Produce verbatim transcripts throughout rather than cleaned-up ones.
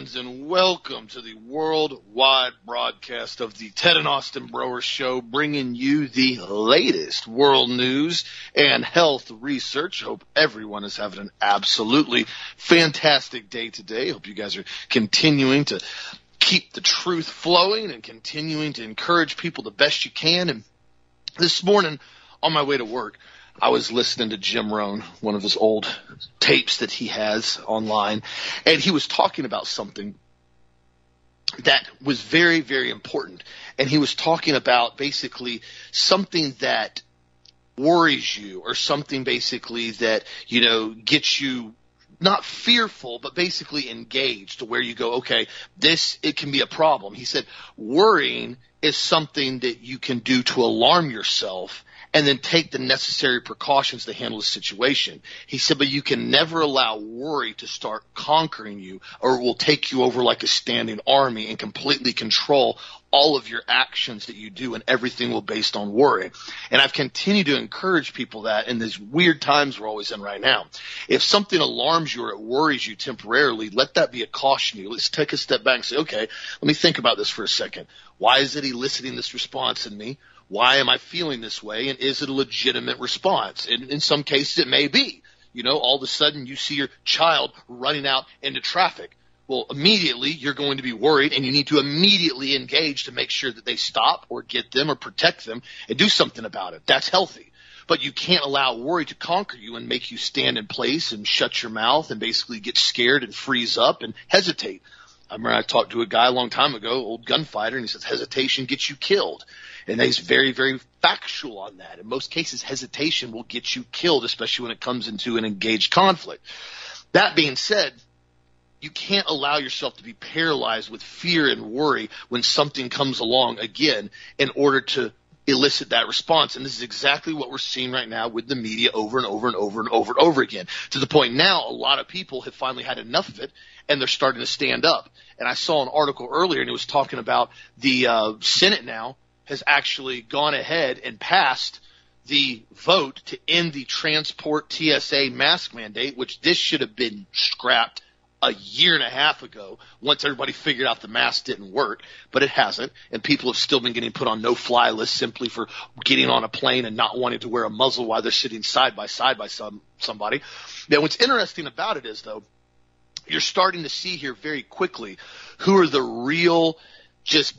friends, and welcome to the worldwide broadcast of the Ted and Austin Broer Show, bringing you the latest world news and health research. Hope everyone is having an absolutely fantastic day today. Hope you guys are continuing to keep the truth flowing and continuing to encourage people the best you can. And this morning, on my way to work, I was listening to Jim Rohn, one of his old tapes that he has online, and he was talking about something that was very, very important. And he was talking about basically something that worries you, or something basically that, you know, gets you not fearful, but basically engaged, to where you go, okay, this, it can be a problem. He said, worrying is something that you can do to alarm yourself and then take the necessary precautions to handle the situation. He said, but you can never allow worry to start conquering you, or it will take you over like a standing army and completely control all of your actions that you do, and everything will be based on worry. And I've continued to encourage people that in these weird times we're always in right now, if something alarms you or it worries you temporarily, let that be a caution you. Let's take a step back and say, okay, let me think about this for a second. Why is it eliciting this response in me? Why am I feeling this way? And is it a legitimate response? And in some cases it may be. You know, all of a sudden you see your child running out into traffic. Well, immediately you're going to be worried, and you need to immediately engage to make sure that they stop or get them or protect them and do something about it. That's healthy. But you can't allow worry to conquer you and make you stand in place and shut your mouth and basically get scared and freeze up and hesitate. I remember I talked to a guy a long time ago, old gunfighter, and he says hesitation gets you killed. And he's very, very factual on that. In most cases, hesitation will get you killed, especially when it comes into an engaged conflict. That being said, you can't allow yourself to be paralyzed with fear and worry when something comes along again in order to elicit that response. And this is exactly what we're seeing right now with the media over and over and over and over and over again, to the point now a lot of people have finally had enough of it, and they're starting to stand up. And I saw an article earlier, and it was talking about the uh, Senate now has actually gone ahead and passed the vote to end the transport T S A mask mandate, which this should have been scrapped a year and a half ago once everybody figured out the mask didn't work, but it hasn't. And people have still been getting put on no-fly lists simply for getting on a plane and not wanting to wear a muzzle while they're sitting side by side by some somebody. Now, what's interesting about it is, though, you're starting to see here very quickly who are the real just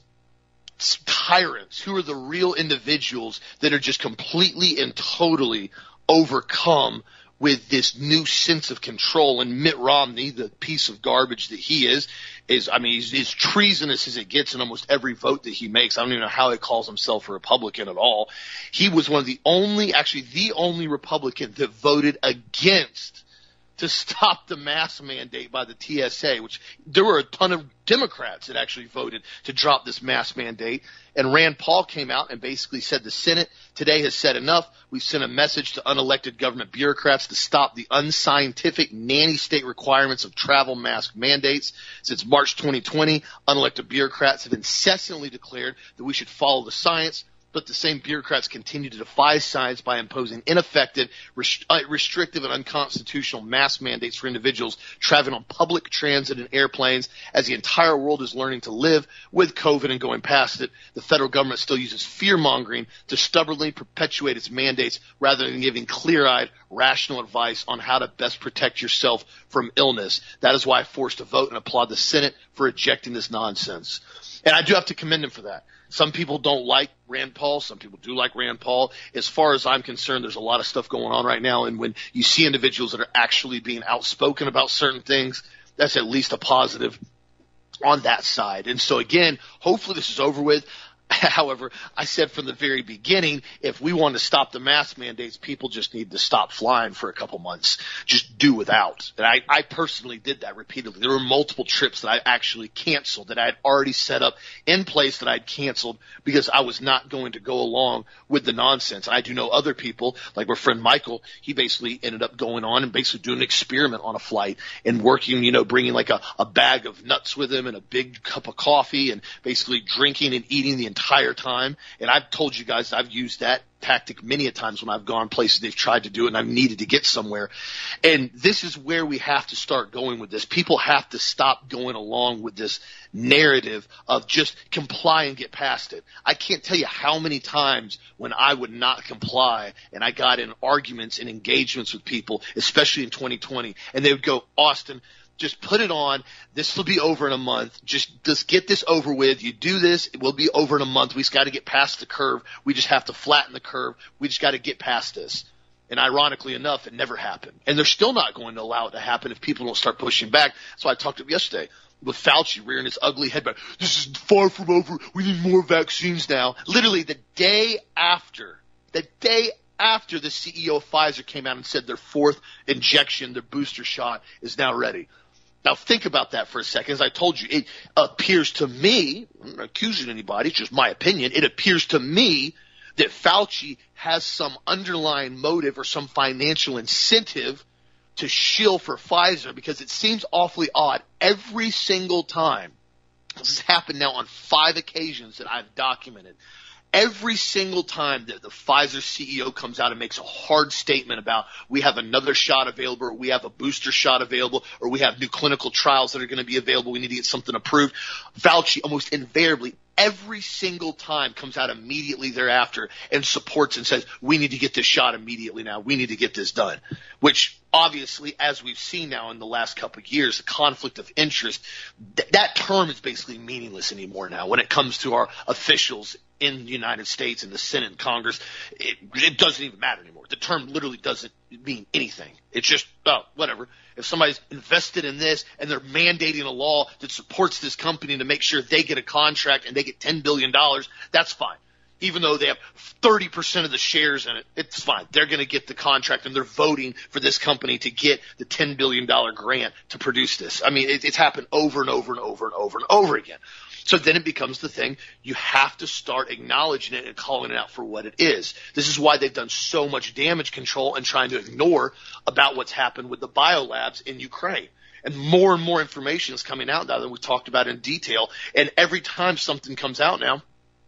tyrants, who are the real individuals that are just completely and totally overcome with this new sense of control. And Mitt Romney, the piece of garbage that he is, is, I mean, he's as treasonous as it gets in almost every vote that he makes. I don't even know how he calls himself a Republican at all. He was one of the only, actually the only Republican that voted against to stop the mask mandate by the T S A, which there were a ton of Democrats that actually voted to drop this mask mandate. And Rand Paul came out and basically said the Senate today has said enough. We've sent a message to unelected government bureaucrats to stop the unscientific nanny state requirements of travel mask mandates. Since March twenty twenty, unelected bureaucrats have incessantly declared that we should follow the science, but the same bureaucrats continue to defy science by imposing ineffective, rest- uh, restrictive, and unconstitutional mask mandates for individuals traveling on public transit and airplanes. As the entire world is learning to live with COVID and going past it, the federal government still uses fear-mongering to stubbornly perpetuate its mandates rather than giving clear-eyed, rational advice on how to best protect yourself from illness. That is why I forced a vote and applaud the Senate for rejecting this nonsense. And I do have to commend him for that. Some people don't like Rand Paul. Some people do like Rand Paul. As far as I'm concerned, there's a lot of stuff going on right now. And when you see individuals that are actually being outspoken about certain things, that's at least a positive on that side. And so, again, hopefully this is over with. However, I said from the very beginning, if we want to stop the mask mandates, people just need to stop flying for a couple months. Just do without. And I, I personally did that repeatedly. There were multiple trips that I actually canceled that I had already set up in place that I'd canceled because I was not going to go along with the nonsense. I do know other people, like my friend Michael, he basically ended up going on and basically doing an experiment on a flight and working, you know, bringing like a, a bag of nuts with him and a big cup of coffee and basically drinking and eating the entire time. And I've told you guys I've used that tactic many a times when I've gone places they've tried to do it and I've needed to get somewhere. And this is where we have to start going with this. People have to stop going along with this narrative of just comply and get past it. I can't tell you how many times when I would not comply and I got in arguments and engagements with people, especially in twenty twenty, and they would go, Austin, just put it on. This will be over in a month. Just, just get this over with. You do this, it will be over in a month. We just got to get past the curve. We just have to flatten the curve. We just got to get past this. And ironically enough, it never happened. And they're still not going to allow it to happen if people don't start pushing back. So I talked to him yesterday with Fauci rearing his ugly head back. This is far from over. We need more vaccines now. Literally the day after, the day after the C E O of Pfizer came out and said their fourth injection, their booster shot, is now ready. Now think about that for a second. As I told you, it appears to me, I'm not accusing anybody, it's just my opinion, it appears to me that Fauci has some underlying motive or some financial incentive to shill for Pfizer, because it seems awfully odd every single time. This has happened now on five occasions that I've documented. Every single time that the Pfizer C E O comes out and makes a hard statement about we have another shot available, or we have a booster shot available, or we have new clinical trials that are going to be available, we need to get something approved, Fauci almost invariably every single time comes out immediately thereafter and supports and says, we need to get this shot immediately now. We need to get this done, which obviously, as we've seen now in the last couple of years, the conflict of interest, th- that term is basically meaningless anymore now when it comes to our officials in the United States, in the Senate and Congress. It, it doesn't even matter anymore. The term literally doesn't mean anything. It's just, oh, whatever. If somebody's invested in this and they're mandating a law that supports this company to make sure they get a contract and they get ten billion dollars, that's fine. Even though they have thirty percent of the shares in it, it's fine. They're going to get the contract and they're voting for this company to get the ten billion dollars grant to produce this. I mean, it, it's happened over and over and over and over and over again. So then it becomes the thing, you have to start acknowledging it and calling it out for what it is. This is why they've done so much damage control and trying to ignore about what's happened with the biolabs in Ukraine. And more and more information is coming out now that we talked about in detail. And every time something comes out now,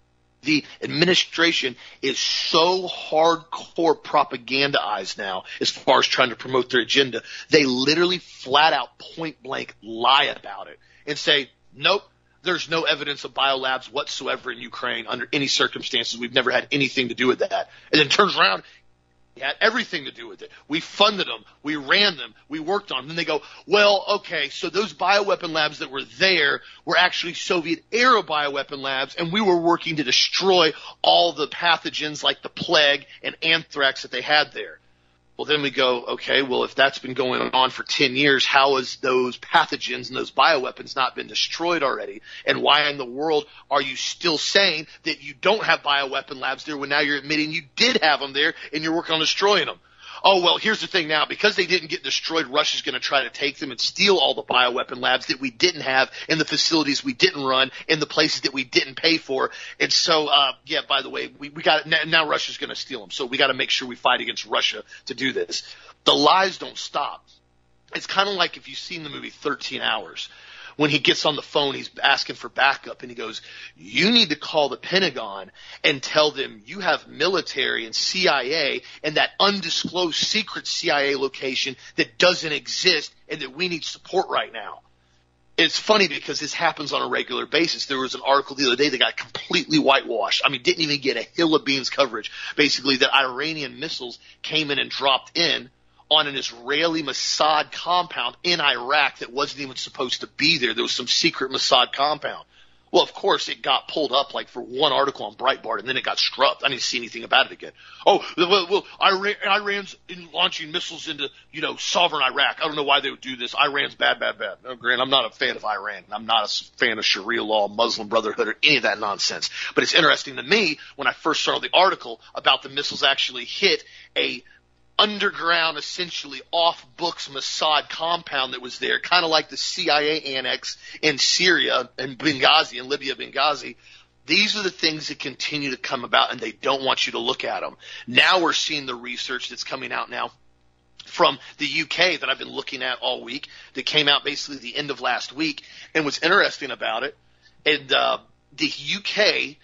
the administration is so hardcore propagandized now as far as trying to promote their agenda. They literally flat out point blank lie about it and say, nope, there's no evidence of biolabs whatsoever in Ukraine under any circumstances. We've never had anything to do with that. And then turns around, it had everything to do with it. We funded them. We ran them. We worked on them. Then they go, well, okay, so those bioweapon labs that were there were actually Soviet-era bioweapon labs, and we were working to destroy all the pathogens like the plague and anthrax that they had there. Well, then we go, okay, well, if that's been going on for ten years, how has those pathogens and those bioweapons not been destroyed already? And why in the world are you still saying that you don't have bioweapon labs there when now you're admitting you did have them there and you're working on destroying them? Oh, well, here's the thing now. Because they didn't get destroyed, Russia's going to try to take them and steal all the bioweapon labs that we didn't have in the facilities we didn't run, in the places that we didn't pay for. And so, uh, yeah, by the way, we, we got now, now Russia's going to steal them. So we got to make sure we fight against Russia to do this. The lies don't stop. It's kind of like if you've seen the movie thirteen hours. When he gets on the phone, he's asking for backup, and he goes, you need to call the Pentagon and tell them you have military and C I A and that undisclosed secret C I A location that doesn't exist and that we need support right now. It's funny because this happens on a regular basis. There was an article the other day that got completely whitewashed. I mean, didn't even get a hill of beans coverage, basically, that Iranian missiles came in and dropped in on an Israeli Mossad compound in Iraq that wasn't even supposed to be there. There was some secret Mossad compound. Well, of course, it got pulled up like for one article on Breitbart, and then it got scrubbed. I didn't see anything about it again. Oh, well, well Iran, Iran's in launching missiles into, you know, sovereign Iraq. I don't know why they would do this. Iran's bad, bad, bad. No, Grant, I'm not a fan of Iran. I'm not a fan of Sharia law, Muslim Brotherhood, or any of that nonsense. But it's interesting to me when I first saw the article about the missiles actually hit a underground, essentially off-books Mossad compound that was there, kind of like the C I A annex in Syria and Benghazi, in Libya, Benghazi. These are the things that continue to come about, and they don't want you to look at them. Now we're seeing the research that's coming out now from the U K that I've been looking at all week, that came out basically the end of last week. And what's interesting about it, and uh, the U K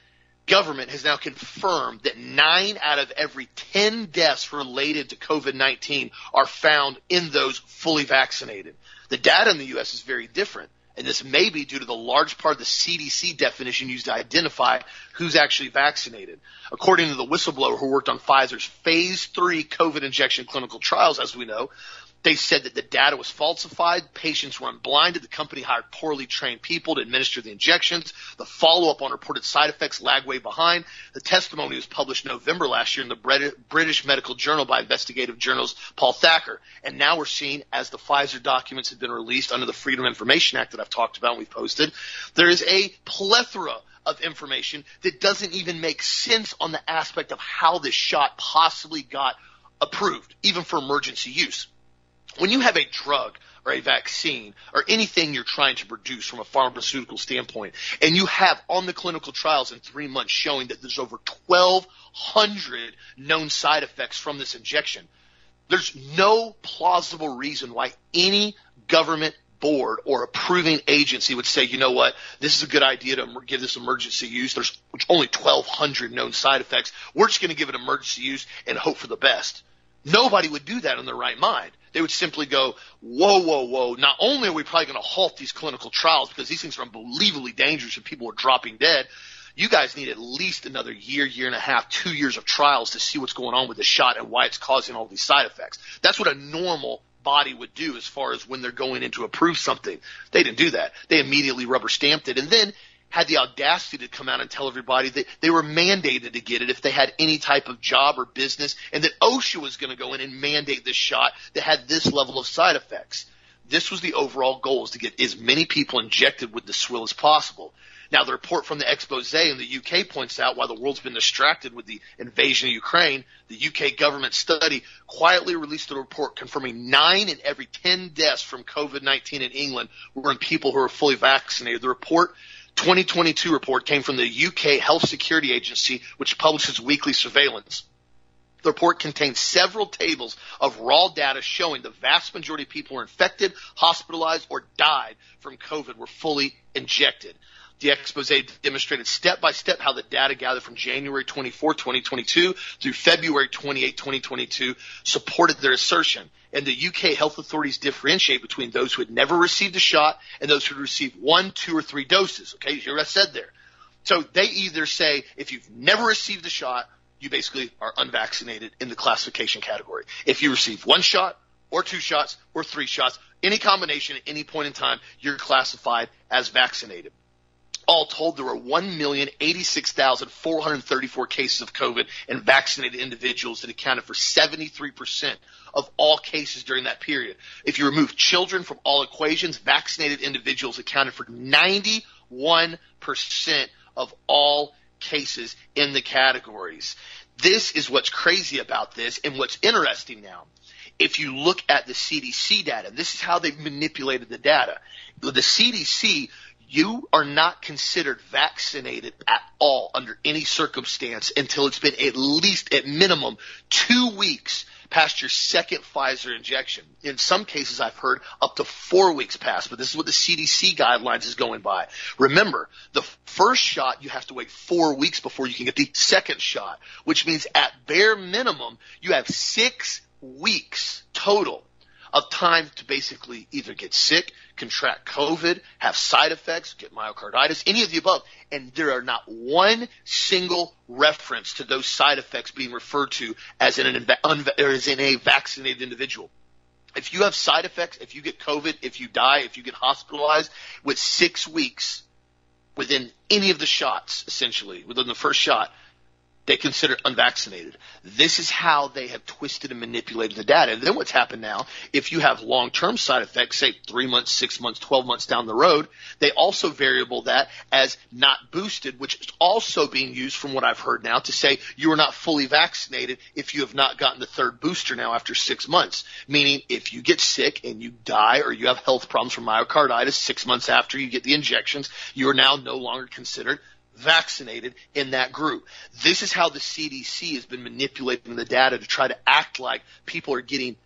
government has now confirmed that nine out of every ten deaths related to COVID nineteen are found in those fully vaccinated. The data in the U S is very different, and this may be due to the large part of the C D C definition used to identify who's actually vaccinated. According to the whistleblower who worked on Pfizer's phase three COVID injection clinical trials, as we know, they said that the data was falsified, patients were unblinded, the company hired poorly trained people to administer the injections, the follow-up on reported side effects lagged way behind. The testimony was published November last year in the British Medical Journal by investigative journalist Paul Thacker. And now we're seeing, as the Pfizer documents have been released under the Freedom of Information Act that I've talked about and we've posted, there is a plethora of information that doesn't even make sense on the aspect of how this shot possibly got approved, even for emergency use. When you have a drug or a vaccine or anything you're trying to produce from a pharmaceutical standpoint, and you have on the clinical trials in three months showing that there's over twelve hundred known side effects from this injection, there's no plausible reason why any government board or approving agency would say, you know what, this is a good idea to give this emergency use. There's only twelve hundred known side effects. We're just going to give it emergency use and hope for the best. Nobody would do that in their right mind. They would simply go, whoa, whoa, whoa. Not only are we probably going to halt these clinical trials because these things are unbelievably dangerous and people are dropping dead, you guys need at least another year, year and a half, two years of trials to see what's going on with the shot and why it's causing all these side effects. That's what a normal body would do as far as when they're going in to approve something. They didn't do that. They immediately rubber stamped it and then had the audacity to come out and tell everybody that they were mandated to get it if they had any type of job or business, and that OSHA was going to go in and mandate this shot that had this level of side effects. This was the overall goal, is to get as many people injected with the swill as possible. Now, the report from the expose in the U K points out, while the world's been distracted with the invasion of Ukraine, the U K government study quietly released a report confirming nine in every ten deaths from COVID nineteen in England were in people who are fully vaccinated. The report twenty twenty-two report came from the U K Health Security Agency, which publishes weekly surveillance. The report contains several tables of raw data showing the vast majority of people who were infected, hospitalized, or died from COVID were fully injected. The expose demonstrated step-by-step how the data gathered from January twenty-fourth, twenty twenty-two through February twenty-eighth, twenty twenty-two supported their assertion. And the U K health authorities differentiate between those who had never received a shot and those who had received one, two, or three doses. Okay, you hear what I said there. So they either say if you've never received a shot, you basically are unvaccinated in the classification category. If you receive one shot or two shots or three shots, any combination at any point in time, you're classified as vaccinated. All told, there were one million eighty-six thousand four hundred thirty-four cases of COVID in vaccinated individuals that accounted for seventy-three percent of all cases during that period. If you remove children from all equations, vaccinated individuals accounted for ninety-one percent of all cases in the categories. This is what's crazy about this and what's interesting now. If you look at the C D C data, this is how they've manipulated the data. The C D C, you are not considered vaccinated at all under any circumstance until it's been at least, at minimum, two weeks past your second Pfizer injection. In some cases, I've heard up to four weeks past, but this is what the C D C guidelines is going by. Remember, the first shot, you have to wait four weeks before you can get the second shot, which means at bare minimum, you have six weeks total of time to basically either get sick, contract COVID, have side effects, get myocarditis, any of the above. And there are not one single reference to those side effects being referred to as in, an, or as in a vaccinated individual. If you have side effects, if you get COVID, if you die, if you get hospitalized, with six weeks within any of the shots, essentially, within the first shot, they consider unvaccinated. This is how they have twisted and manipulated the data. And then what's happened now, if you have long-term side effects, say three months, six months, twelve months down the road, they also variable that as not boosted, which is also being used from what I've heard now to say you are not fully vaccinated if you have not gotten the third booster now after six months. Meaning if you get sick and you die or you have health problems from myocarditis six months after you get the injections, you are now no longer considered vaccinated in that group. This is how the C D C has been manipulating the data to try to act like people are getting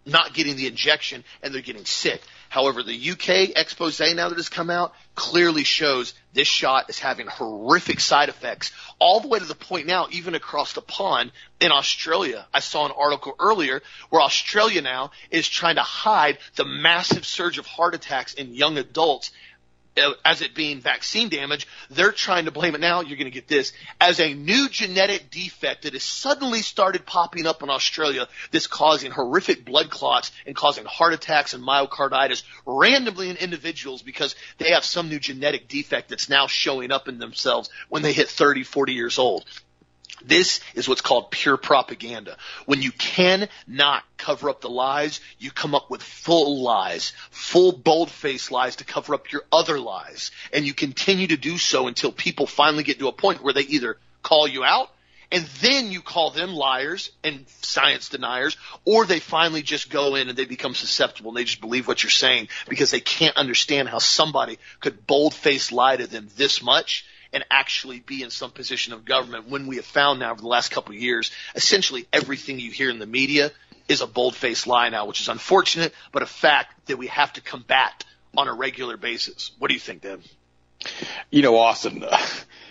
not getting the injection and they're getting sick. However, the U K expose now that has come out clearly shows this shot is having horrific side effects all the way to the point now, even across the pond in Australia. I saw an article earlier where Australia now is trying to hide the massive surge of heart attacks in young adults as it being vaccine damage. They're trying to blame it now. You're going to get this as a new genetic defect that has suddenly started popping up in Australia that's causing horrific blood clots and causing heart attacks and myocarditis randomly in individuals because they have some new genetic defect that's now showing up in themselves when they hit thirty, forty years old. This is what's called pure propaganda. When you cannot cover up the lies, you come up with full lies, full bold-faced lies to cover up your other lies. And you continue to do so until people finally get to a point where they either call you out and then you call them liars and science deniers, or they finally just go in and they become susceptible and they just believe what you're saying because they can't understand how somebody could bold-faced lie to them this much and actually be in some position of government when we have found now over the last couple of years, essentially everything you hear in the media is a bold-faced lie now, which is unfortunate, but a fact that we have to combat on a regular basis. What do you think, Deb? You know, Austin, uh,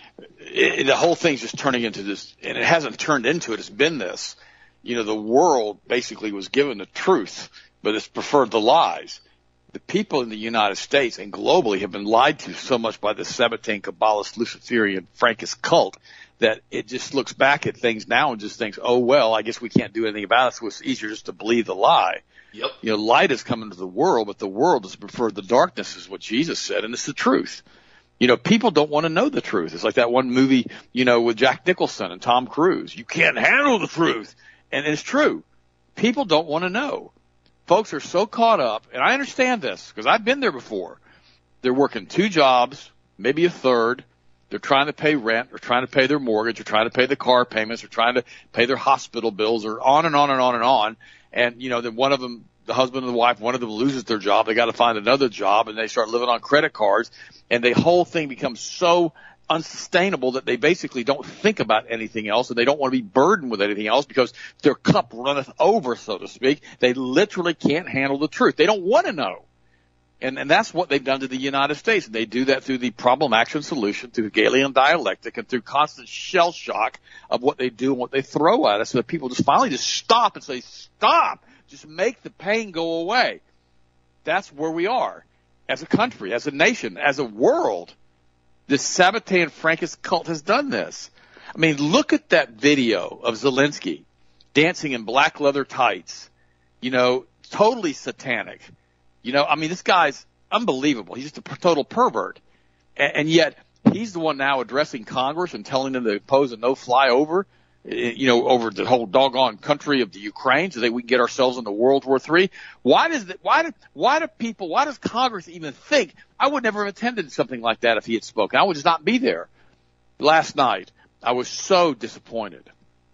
it, the whole thing's just turning into this, and it hasn't turned into it. It's been this. You know, the world basically was given the truth, but it's preferred the lies. The people in the United States and globally have been lied to so much by the Sabbatean, Kabbalist, Luciferian, Frankist cult that it just looks back at things now and just thinks, oh, well, I guess we can't do anything about it, so it's easier just to believe the lie. Yep. You know, light has come into the world, but the world has preferred the darkness is what Jesus said, and it's the truth. You know, people don't want to know the truth. It's like that one movie, you know, with Jack Nicholson and Tom Cruise. You can't handle the truth. And it's true. People don't want to know. Folks are so caught up, and I understand this because I've been there before. They're working two jobs, maybe a third. They're trying to pay rent. They're trying to pay their mortgage. They're trying to pay the car payments. They're trying to pay their hospital bills, or on and on and on and on. And, you know, then one of them, the husband and the wife, one of them loses their job. They got to find another job, and they start living on credit cards. And the whole thing becomes so unsustainable that they basically don't think about anything else, and they don't want to be burdened with anything else because their cup runneth over, so to speak. They literally can't handle the truth. They don't want to know. And, and that's what they've done to the United States. And they do that through the problem action solution, through Hegelian dialectic, and through constant shell shock of what they do and what they throw at us, so that people just finally just stop and say, stop, just make the pain go away. That's where we are as a country, as a nation, as a world. This Sabbatean Frankist cult has done this. I mean, look at that video of Zelensky dancing in black leather tights, you know, totally satanic. You know, I mean, this guy's unbelievable. He's just a total pervert. And, and yet he's the one now addressing Congress and telling them to impose a no-fly over, you know, over the whole doggone country of the Ukraine so that we can get ourselves into World War Three. Why does the, why do, why do people, why does Congress even think? I would never have attended something like that if he had spoken. I would just not be there. Last night, I was so disappointed.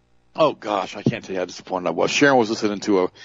Oh gosh, I can't tell you how disappointed I was. Sharon was listening to a,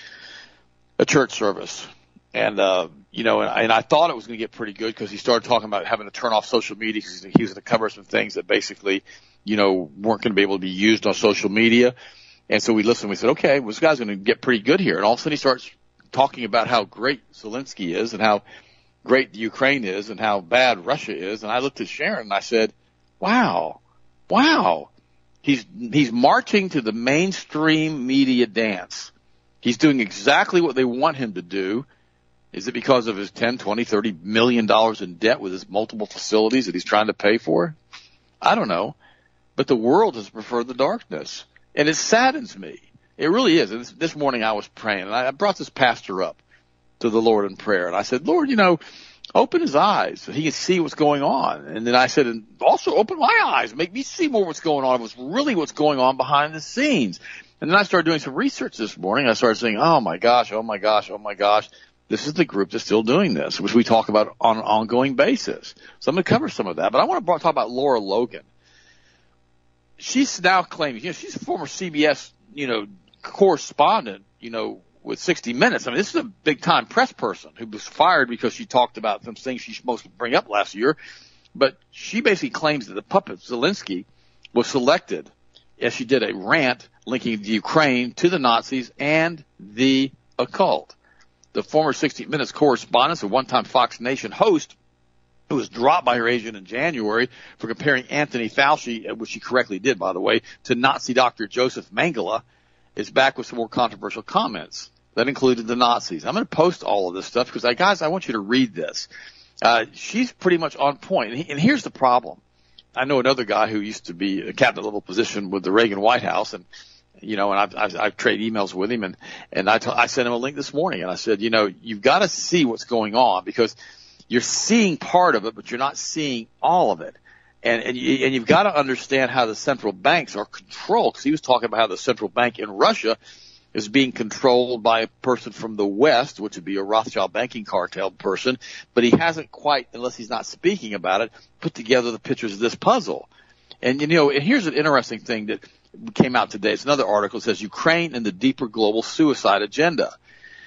a church service, and, uh, you know, and, and I thought it was going to get pretty good because he started talking about having to turn off social media because he was going to cover some things that basically, you know, weren't going to be able to be used on social media. And so we listened. We said, okay, well, this guy's going to get pretty good here. And all of a sudden he starts talking about how great Zelensky is and how great the Ukraine is and how bad Russia is. And I looked at Sharon and I said, wow, wow. He's, he's marching to the mainstream media dance. He's doing exactly what they want him to do. Is it because of his ten, twenty, thirty million dollars in debt with his multiple facilities that he's trying to pay for? I don't know. But the world has preferred the darkness. And it saddens me. It really is. And this, this morning I was praying, and I brought this pastor up to the Lord in prayer. And I said, Lord, you know, open his eyes so he can see what's going on. And then I said, and also open my eyes, make me see more what's going on, what's really what's going on behind the scenes. And then I started doing some research this morning. I started saying, oh, my gosh, oh, my gosh, oh, my gosh. This is the group that's still doing this, which we talk about on an ongoing basis. So I'm going to cover some of that. But I want to talk about Laura Logan. She's now claiming, you know, she's a former C B S, you know, correspondent, you know, with sixty minutes. I mean, this is a big-time press person who was fired because she talked about some things she's supposed to bring up last year. But she basically claims that the puppet Zelensky was selected as she did a rant linking the Ukraine to the Nazis and the a cult. The former sixty minutes correspondent, a one-time Fox Nation host, who was dropped by her agent in January for comparing Anthony Fauci, which she correctly did, by the way, to Nazi Doctor Joseph Mengele, is back with some more controversial comments. That included the Nazis. I'm going to post all of this stuff because, I, guys, I want you to read this. Uh, she's pretty much on point. And, he, and here's the problem. I know another guy who used to be a cabinet level position with the Reagan White House, and you know, and I've, I've, I've traded emails with him, and and I, t- I sent him a link this morning, and I said, you know, you've got to see what's going on because you're seeing part of it, but you're not seeing all of it, and and, you, and you've got to understand how the central banks are controlled. Because he was talking about how the central bank in Russia is being controlled by a person from the West, which would be a Rothschild banking cartel person, but he hasn't quite, unless he's not speaking about it, put together the pictures of this puzzle. And, you know, and here's an interesting thing that came out today. It's another article that says Ukraine and the deeper global suicide agenda.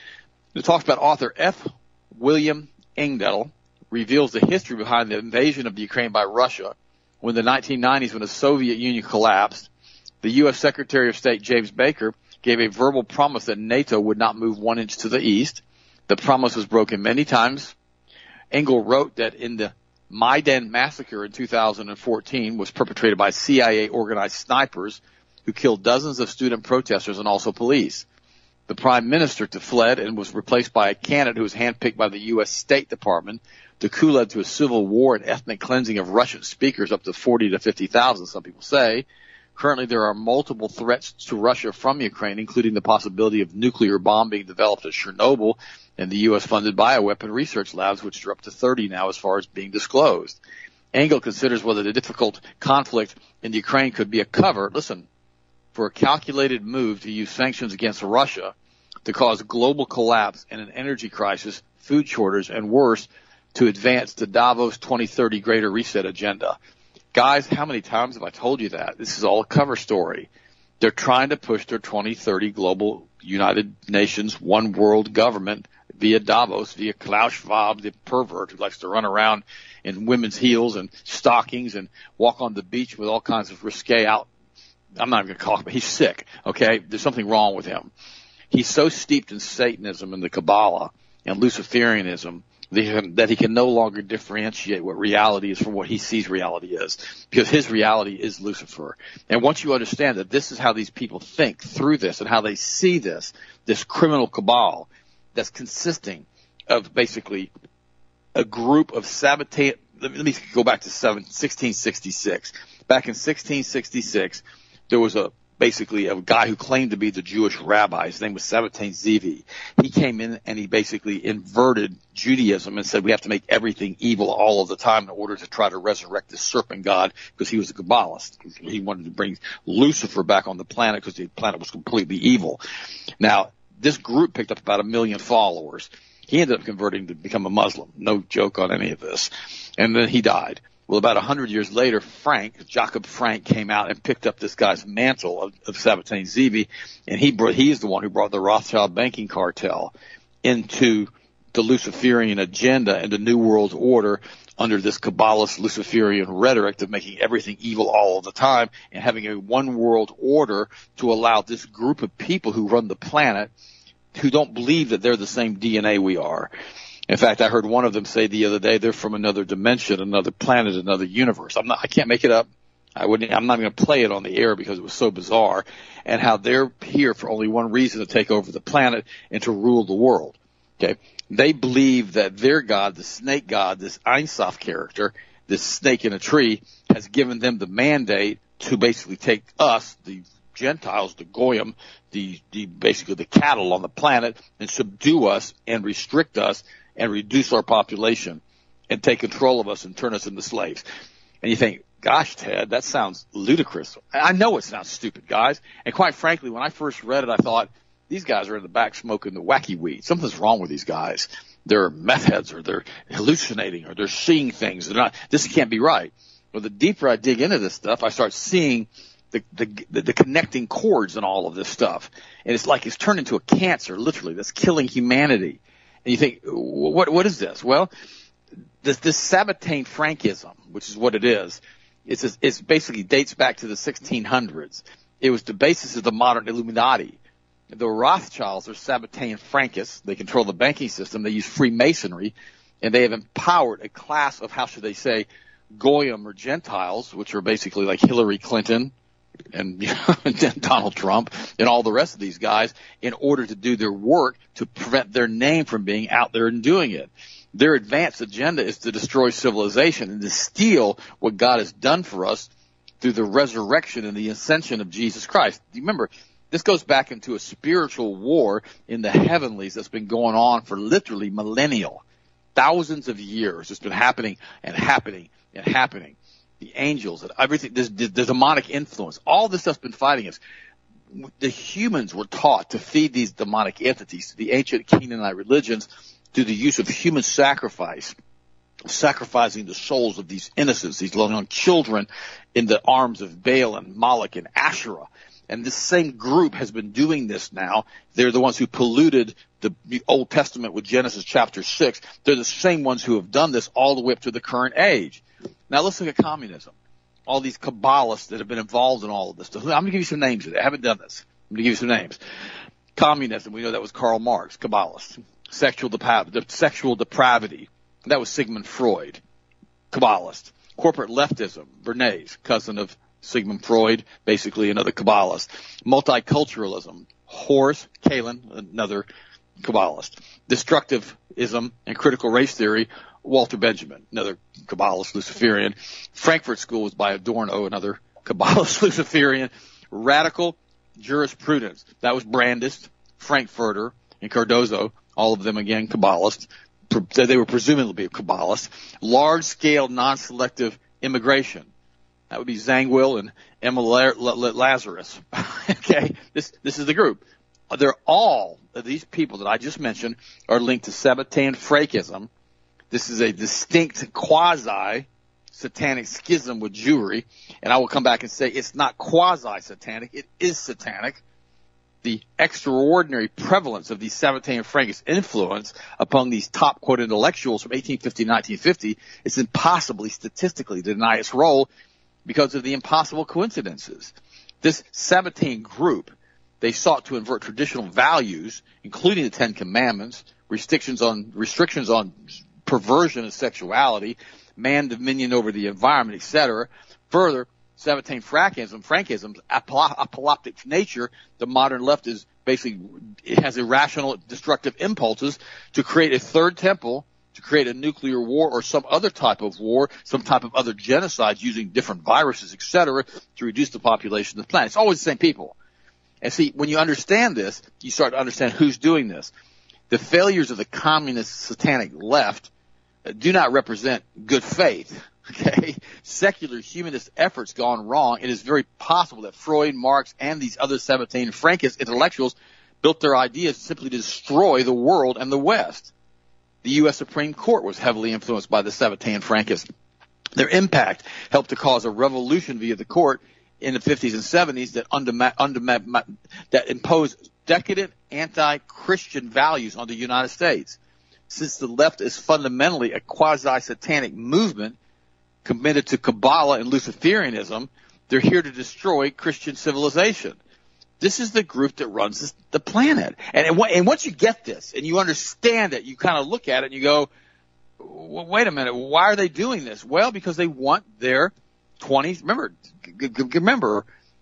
It talks about author F. William Engdahl reveals the history behind the invasion of the Ukraine by Russia. When the nineteen nineties, when the Soviet Union collapsed, the U S Secretary of State James Baker gave a verbal promise that NATO would not move one inch to the east. The promise was broken many times. Engel wrote that in the Maidan massacre in two thousand fourteen was perpetrated by C I A-organized snipers who killed dozens of student protesters and also police. The prime minister fled and was replaced by a candidate who was handpicked by the U S State Department. The coup led to a civil war and ethnic cleansing of Russian speakers, up to forty to fifty thousand, some people say. Currently, there are multiple threats to Russia from Ukraine, including the possibility of nuclear bomb being developed at Chernobyl and the U S-funded bioweapon research labs, which are up to thirty now as far as being disclosed. Engel considers whether the difficult conflict in Ukraine could be a cover, listen, for a calculated move to use sanctions against Russia to cause global collapse and an energy crisis, food shortage, and worse, to advance the Davos twenty thirty Greater Reset agenda. Guys, how many times have I told you that? This is all a cover story. They're trying to push their twenty thirty global United Nations one world government via Davos, via Klaus Schwab, the pervert who likes to run around in women's heels and stockings and walk on the beach with all kinds of risque out. I'm not even going to call him, but he's sick, okay? There's something wrong with him. He's so steeped in Satanism and the Kabbalah and Luciferianism that he can no longer differentiate what reality is from what he sees reality is, because his reality is Lucifer. And once you understand that this is how these people think through this and how they see this, this criminal cabal that's consisting of basically a group of sabotage. Let me go back to sixteen sixty-six. Back in sixteen sixty-six, there was a basically a guy who claimed to be the Jewish rabbi. His name was Sabbatai Zevi. He came in and he basically inverted Judaism and said we have to make everything evil all of the time in order to try to resurrect the serpent god, because he was a Kabbalist. He wanted to bring Lucifer back on the planet because the planet was completely evil. Now, this group picked up about a million followers. He ended up converting to become a Muslim. No joke on any of this. And then he died. Well, about a hundred years later, Frank, Jacob Frank, came out and picked up this guy's mantle of, of Sabbatai Zevi, and he brought, he is the one who brought the Rothschild banking cartel into the Luciferian agenda and the New World Order under this Kabbalist Luciferian rhetoric of making everything evil all of the time and having a one world order to allow this group of people who run the planet who don't believe that they're the same D N A we are. In fact, I heard one of them say the other day they're from another dimension, another planet, another universe. I'm not, I can't make it up. I wouldn't, I'm not going to play it on the air because it was so bizarre, and how they're here for only one reason, to take over the planet and to rule the world. Okay. They believe that their God, the snake God, this Ein Sof character, this snake in a tree, has given them the mandate to basically take us, the Gentiles, the Goyim, the, the basically the cattle on the planet, and subdue us and restrict us and reduce our population and take control of us and turn us into slaves. And you think, gosh, Ted, that sounds ludicrous. I know it sounds stupid, guys. And quite frankly, when I first read it, I thought, these guys are in the back smoking the wacky weed. Something's wrong with these guys. They're meth heads, or they're hallucinating, or they're seeing things. They're not, this can't be right. Well, the deeper I dig into this stuff, I start seeing the, the, the, the connecting chords in all of this stuff. And it's like it's turned into a cancer, literally, that's killing humanity. And you think, what, what is this? Well, this, this Sabbatain Frankism, which is what it is, it's, it's basically dates back to the sixteen hundreds. It was the basis of the modern Illuminati. The Rothschilds are Sabbatean Frankists. They control the banking system. They use Freemasonry, and they have empowered a class of, how should they say, Goyim or Gentiles, which are basically like Hillary Clinton and, you know, and Donald Trump and all the rest of these guys, in order to do their work to prevent their name from being out there and doing it. Their advanced agenda is to destroy civilization and to steal what God has done for us through the resurrection and the ascension of Jesus Christ. Remember, this goes back into a spiritual war in the heavenlies that's been going on for literally millennial, thousands of years. It's been happening and happening and happening. The angels and everything, the, the demonic influence, all this stuff's been fighting us. The humans were taught to feed these demonic entities to the ancient Canaanite religions through the use of human sacrifice, sacrificing the souls of these innocents, these young children, in the arms of Baal and Moloch and Asherah. And this same group has been doing this now. They're the ones who polluted the Old Testament with Genesis chapter six. They're the same ones who have done this all the way up to the current age. Now let's look at communism. All these Kabbalists that have been involved in all of this stuff. I'm going to give you some names today. I haven't done this. I'm going to give you some names. Communism, we know that was Karl Marx, Kabbalist. Sexual, dep- sexual depravity, that was Sigmund Freud, Kabbalist. Corporate leftism, Bernays, cousin of Sigmund Freud, basically another Kabbalist. Multiculturalism, Horace Kalin, another Kabbalist. Destructivism and critical race theory, Walter Benjamin, another Kabbalist, Luciferian. Frankfurt School was by Adorno, another Kabbalist, Luciferian. Radical jurisprudence, that was Brandist, Frankfurter, and Cardozo, all of them again Kabbalists. They were presumably Kabbalists. Large-scale non-selective immigration, that would be Zangwill and Emma Lazarus. Okay, this this is the group. They're all of these people that I just mentioned are linked to Sabbatean Frankism. This is a distinct quasi-satanic schism with Jewry, and I will come back and say it's not quasi-satanic, it is satanic. The extraordinary prevalence of the Sabbatean Frankist influence upon these top, quote, intellectuals from eighteen fifty to nineteen fifty, it's impossibly statistically to deny its role because of the impossible coincidences. This Sabbatean group, they sought to invert traditional values, including the Ten Commandments, restrictions on restrictions on perversion and sexuality, man dominion over the environment, et cetera. Further, Sabbatean Frankism, Frankism's apocalyptic nature, the modern left is basically, it has irrational, destructive impulses to create a third temple, to create a nuclear war or some other type of war, some type of other genocide using different viruses, et cetera, to reduce the population of the planet. It's always the same people. And see, when you understand this, you start to understand who's doing this. The failures of the communist satanic left do not represent good faith. Okay, secular humanist efforts gone wrong. It is very possible that Freud, Marx, and these other Sabbatean Frankist intellectuals built their ideas simply to destroy the world and the West. The U S Supreme Court was heavily influenced by the Sabbatean Frankists. Their impact helped to cause a revolution via the court in the fifties and seventies that, undema- undema- that imposed decadent anti-Christian values on the United States. Since the left is fundamentally a quasi-satanic movement committed to Kabbalah and Luciferianism, they're here to destroy Christian civilization. This is the group that runs this, the planet. And, and, and once you get this and you understand it, you kind of look at it and you go, well, wait a minute, why are they doing this? Well, because they want their twenties. Remember, g- g- remember,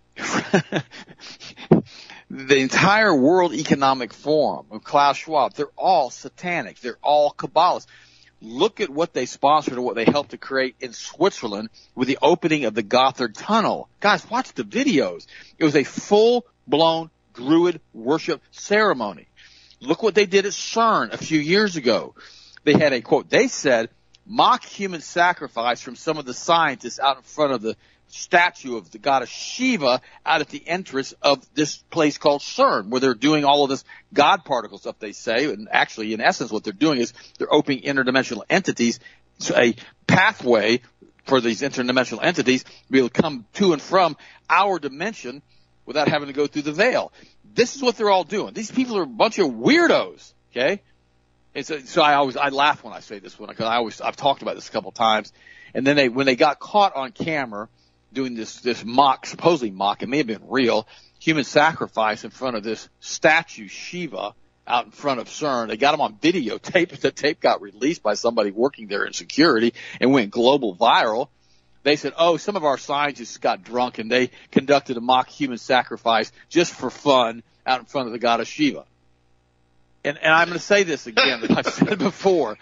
the entire World Economic Forum of Klaus Schwab, they're all satanic. They're all Kabbalists. Look at what they sponsored and what they helped to create in Switzerland with the opening of the Gotthard Tunnel. Guys, watch the videos. It was a full-blown Druid worship ceremony. Look what they did at CERN a few years ago. They had a, quote, they said, mock human sacrifice from some of the scientists out in front of the statue of the goddess Shiva out at the entrance of this place called CERN, where they're doing all of this God particle stuff, they say. And actually, in essence, what they're doing is they're opening interdimensional entities, a pathway for these interdimensional entities to be able to come to and from our dimension without having to go through the veil. This is what they're all doing. These people are a bunch of weirdos, okay? And so, so I always, I laugh when I say this one, because I always, I've talked about this a couple of times. And then they, when they got caught on camera, doing this, this mock, supposedly mock, it may have been real, human sacrifice in front of this statue, Shiva, out in front of CERN. They got him on videotape. The tape got released by somebody working there in security and went global viral. They said, oh, some of our scientists got drunk and they conducted a mock human sacrifice just for fun out in front of the goddess Shiva. And, and I'm going to say this again that I've said before.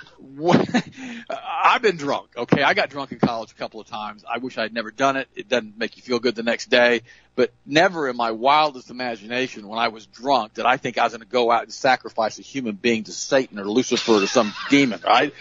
I've been drunk, okay? I got drunk in college a couple of times. I wish I'd never done it. It doesn't make you feel good the next day. But never in my wildest imagination when I was drunk did I think I was going to go out and sacrifice a human being to Satan or Lucifer or some demon, right?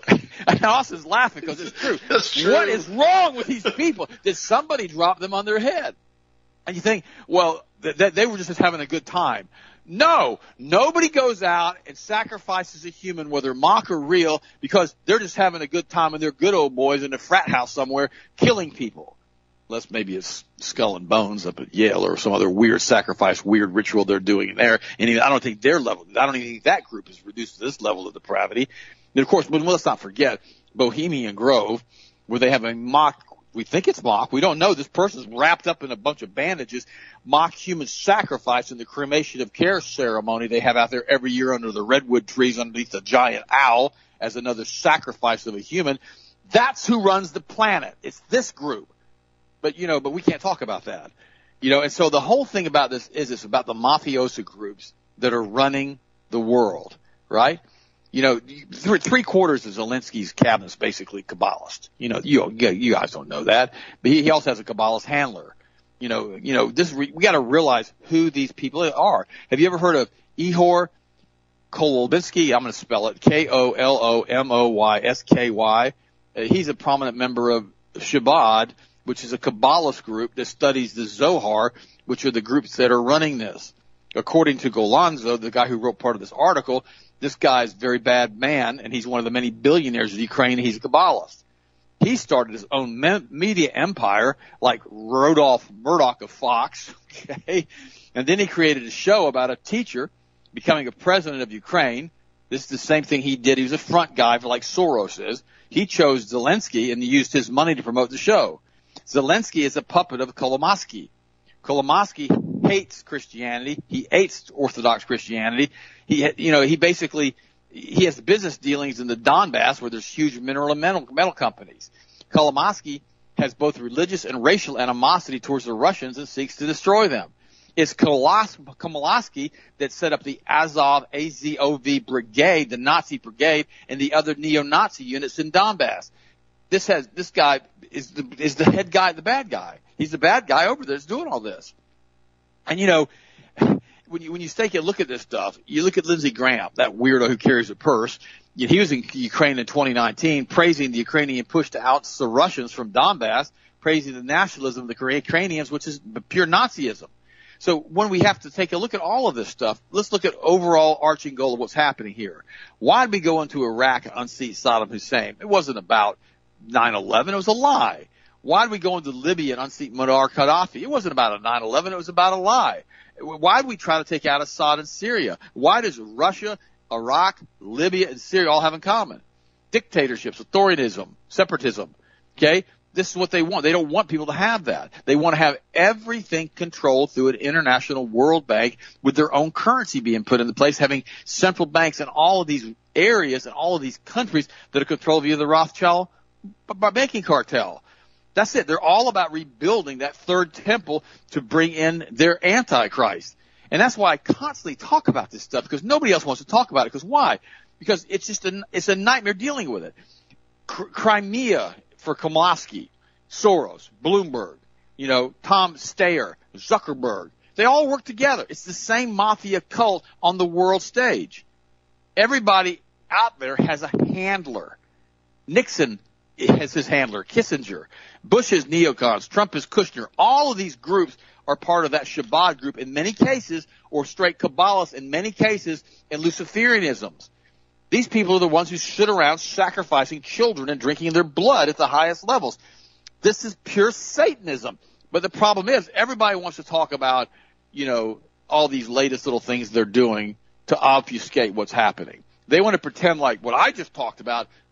And Austin's laughing because it's true. That's true. What is wrong with these people? Did somebody drop them on their head? And you think, well, th- th- they were just having a good time. No, nobody goes out and sacrifices a human, whether mock or real, because they're just having a good time and they're good old boys in a frat house somewhere killing people. Unless maybe it's Skull and Bones up at Yale or some other weird sacrifice, weird ritual they're doing in there. And I don't think their level, I don't even think that group is reduced to this level of depravity. And of course, but let's not forget Bohemian Grove, where they have a mock, we think it's mock, we don't know, this person's wrapped up in a bunch of bandages, mock human sacrifice in the cremation of care ceremony they have out there every year under the redwood trees underneath the giant owl as another sacrifice of a human. That's who runs the planet. It's this group. But, you know, but we can't talk about that. You know, and so the whole thing about this is it's about the mafioso groups that are running the world, right? You know, three, three quarters of Zelensky's cabinet is basically Kabbalist. You know, you you guys don't know that, but he, he also has a Kabbalist handler. You know, you know, this we got to realize who these people are. Have you ever heard of Ihor Kolomoisky? I'm going to spell it K O L O M O Y S K Y. Uh, he's a prominent member of Chabad, which is a Kabbalist group that studies the Zohar, which are the groups that are running this. According to Golanzo, the guy who wrote part of this article, this guy's a very bad man, and he's one of the many billionaires of Ukraine. He's a Kabbalist. He started his own me- media empire, like Rodolph Murdoch of Fox, okay? And then he created a show about a teacher becoming a president of Ukraine. This is the same thing he did. He was a front guy for like Soros is. He chose Zelensky and used his money to promote the show. Zelensky is a puppet of Kolomoisky. Kolomoisky hates Christianity. He hates Orthodox Christianity. He, you know, he basically, he has business dealings in the Donbass where there's huge mineral and metal, metal companies. Kolomoisky has both religious and racial animosity towards the Russians and seeks to destroy them. It's Kolomoisky that set up the Azov, A Z O V brigade, the Nazi brigade, and the other neo-Nazi units in Donbass. This has, this guy is the, is the head guy, the bad guy. He's the bad guy over there that's doing all this. And you know, when you, when you take a look at this stuff, you look at Lindsey Graham, that weirdo who carries a purse. He was in Ukraine in twenty nineteen, praising the Ukrainian push to oust the Russians from Donbass, praising the nationalism of the Ukrainians, which is pure Nazism. So when we have to take a look at all of this stuff, let's look at overall arching goal of what's happening here. Why did we go into Iraq and unseat Saddam Hussein? It wasn't about nine eleven. It was a lie. Why did we go into Libya and unseat Muammar Gaddafi? It wasn't about a nine eleven. It was about a lie. Why did we try to take out Assad in Syria? Why does Russia, Iraq, Libya, and Syria all have in common? Dictatorships, authoritarianism, separatism. Okay? This is what they want. They don't want people to have that. They want to have everything controlled through an international World Bank with their own currency being put into place, having central banks in all of these areas and all of these countries that are controlled via the Rothschild banking cartel. That's it. They're all about rebuilding that third temple to bring in their Antichrist. And that's why I constantly talk about this stuff, because nobody else wants to talk about it. Because why? Because it's just a, it's a nightmare dealing with it. C- Crimea for Kolomoisky, Soros, Bloomberg, you know, Tom Steyer, Zuckerberg. They all work together. It's the same mafia cult on the world stage. Everybody out there has a handler. Nixon has his handler, Kissinger. Bush is neocons. Trump is Kushner. All of these groups are part of that Chabad group in many cases, or straight Kabbalists in many cases, and Luciferianisms. These people are the ones who sit around sacrificing children and drinking their blood at the highest levels. This is pure Satanism. But the problem is, everybody wants to talk about, you know, all these latest little things they're doing to obfuscate what's happening. They want to pretend like what I just talked about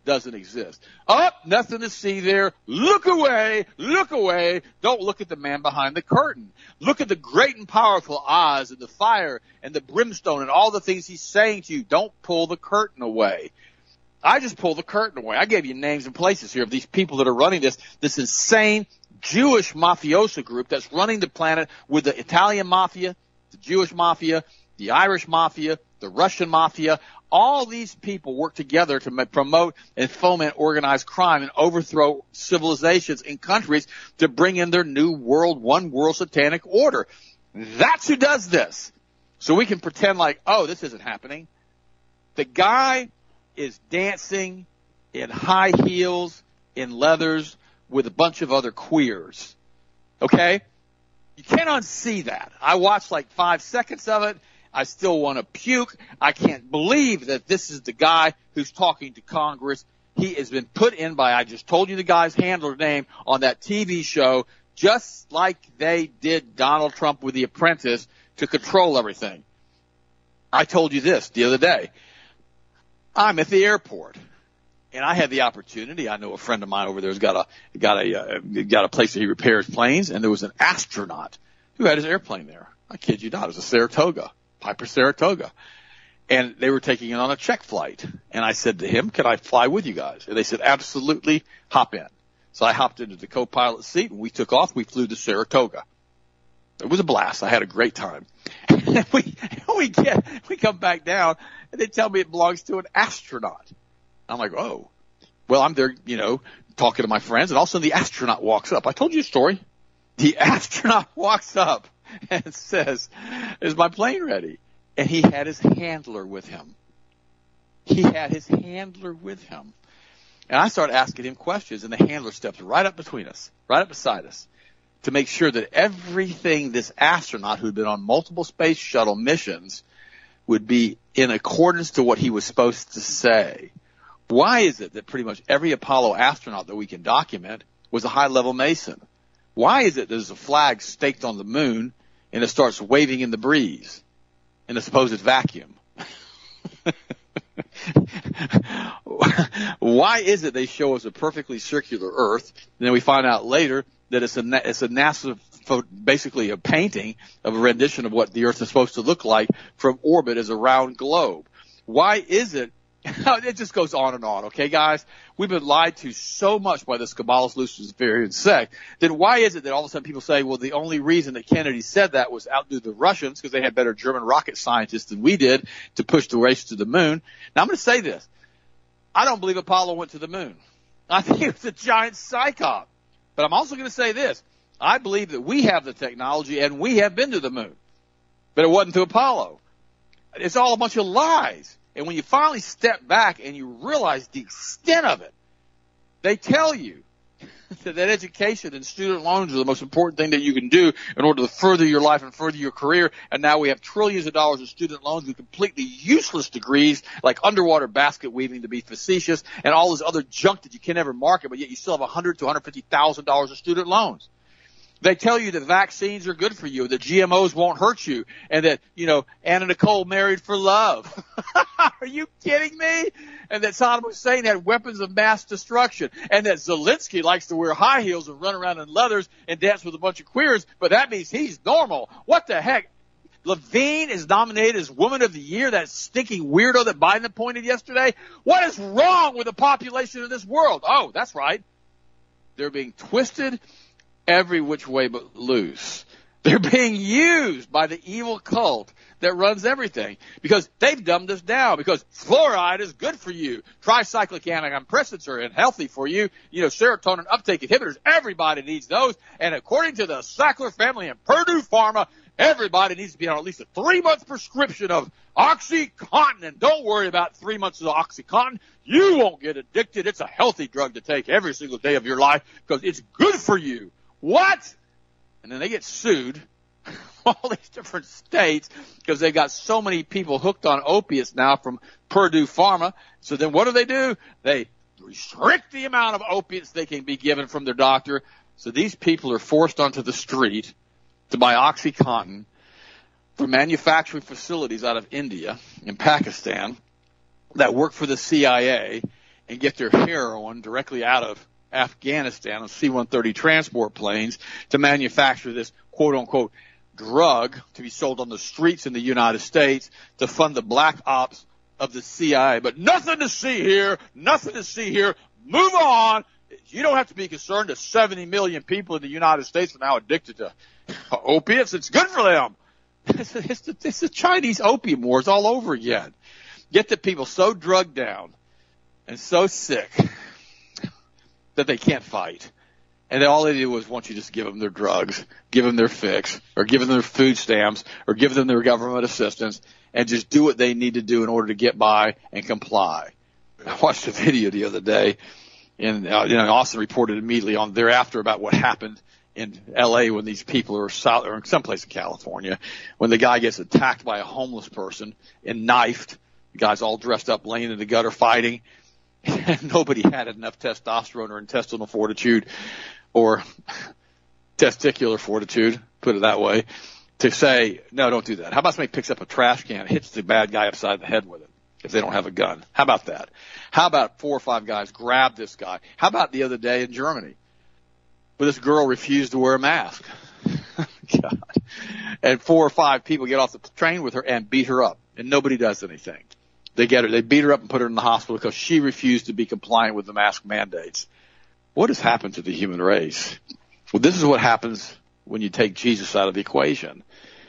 doesn't exist. Up, oh, nothing to see there. Look away, look away. Don't look at the man behind the curtain. Look at the great and powerful Oz and the fire and the brimstone and all the things he's saying to you. Don't pull the curtain away. I just pulled the curtain away. I gave you names and places here of these people that are running this, this insane Jewish mafioso group that's running the planet with the Italian mafia, the Jewish mafia, the Irish mafia, the Russian mafia. All these people work together to promote and foment organized crime and overthrow civilizations in countries to bring in their new world, one world satanic order. That's who does this. So we can pretend like, oh, this isn't happening. The guy is dancing in high heels, in leathers, with a bunch of other queers. Okay? You can't unsee that. I watched like five seconds of it. I still want to puke. I can't believe that this is the guy who's talking to Congress. He has been put in by, I just told you the guy's handler name on that T V show, just like they did Donald Trump with The Apprentice to control everything. I told you this the other day. I'm at the airport, and I had the opportunity. I know a friend of mine over there has got a got a uh, got a place that he repairs planes, and there was an astronaut who had his airplane there. I kid you not, it was a Saratoga. Piper Saratoga. And they were taking it on a check flight. And I said to him, can I fly with you guys? And they said, absolutely, hop in. So I hopped into the co-pilot seat and we took off. We flew to Saratoga. It was a blast. I had a great time. And we, we get, we come back down and they tell me it belongs to an astronaut. I'm like, oh, well, I'm there, you know, talking to my friends, and all of a sudden the astronaut walks up. I told you a story. The astronaut walks up and says, is my plane ready? And he had his handler with him. He had his handler with him. And I started asking him questions, and the handler steps right up between us, right up beside us, to make sure that everything this astronaut who'd been on multiple space shuttle missions would be in accordance to what he was supposed to say. Why is it that pretty much every Apollo astronaut that we can document was a high-level Mason? Why is it there's a flag staked on the moon and it starts waving in the breeze in a supposed vacuum? Why is it they show us a perfectly circular Earth, and then we find out later that it's a it's a NASA, basically a painting of a rendition of what the Earth is supposed to look like from orbit as a round globe? Why is it? It just goes on and on, okay, guys? We've been lied to so much by this Kabbalist Luciferian sect. Then why is it that all of a sudden people say, well, the only reason that Kennedy said that was outdo the Russians because they had better German rocket scientists than we did to push the race to the moon? Now, I'm going to say this. I don't believe Apollo went to the moon. I think it was a giant psyop. But I'm also going to say this. I believe that we have the technology and we have been to the moon. But it wasn't to Apollo. It's all a bunch of lies. And when you finally step back and you realize the extent of it, they tell you that education and student loans are the most important thing that you can do in order to further your life and further your career. And now we have trillions of dollars of student loans with completely useless degrees like underwater basket weaving, to be facetious, and all this other junk that you can never market, but yet you still have one hundred thousand to one hundred fifty thousand dollars of student loans. They tell you that vaccines are good for you, that G M Os won't hurt you, and that, you know, Anna Nicole married for love. Are you kidding me? And that Saddam Hussein had weapons of mass destruction, and that Zelensky likes to wear high heels and run around in leathers and dance with a bunch of queers, but that means he's normal. What the heck? Levine is nominated as Woman of the Year, that stinking weirdo that Biden appointed yesterday. What is wrong with the population of this world? Oh, that's right. They're being twisted every which way but loose. They're being used by the evil cult that runs everything because they've dumbed us down because fluoride is good for you. Tricyclic antidepressants are healthy for you. You know, serotonin uptake inhibitors, everybody needs those. And according to the Sackler family and Purdue Pharma, everybody needs to be on at least a three-month prescription of OxyContin. And don't worry about three months of OxyContin. You won't get addicted. It's a healthy drug to take every single day of your life because it's good for you. What? And then they get sued, all these different states, because they got so many people hooked on opiates now from Purdue Pharma. So then what do they do? They restrict the amount of opiates they can be given from their doctor. So these people are forced onto the street to buy OxyContin from manufacturing facilities out of India and Pakistan that work for the C I A. and get their heroin directly out of Afghanistan on C one thirty transport planes to manufacture this quote-unquote drug to be sold on the streets in the United States to fund the black ops of the C I A. But nothing to see here, nothing to see here. Move on. You don't have to be concerned that seventy million people in the United States are now addicted to opiates. It's good for them. It's, it's, the, it's the Chinese opium wars all over again. Get the people so drugged down and so sick that they can't fight. And all they do is want you to just give them their drugs, give them their fix, or give them their food stamps, or give them their government assistance, and just do what they need to do in order to get by and comply. I watched a video the other day, and uh, you know, Austin reported immediately on thereafter about what happened in L A when these people are south, or someplace in California, when the guy gets attacked by a homeless person and knifed. The guy's all dressed up, laying in the gutter fighting. And nobody had enough testosterone or intestinal fortitude or testicular fortitude, put it that way, to say, no, don't do that. How about somebody picks up a trash can, hits the bad guy upside the head with it if they don't have a gun? How about that? How about four or five guys grab this guy? How about the other day in Germany where this girl refused to wear a mask? God. And four or five people get off the train with her and beat her up, and nobody does anything. They get her, they beat her up and put her in the hospital because she refused to be compliant with the mask mandates. What has happened to the human race? Well, this is what happens when you take Jesus out of the equation.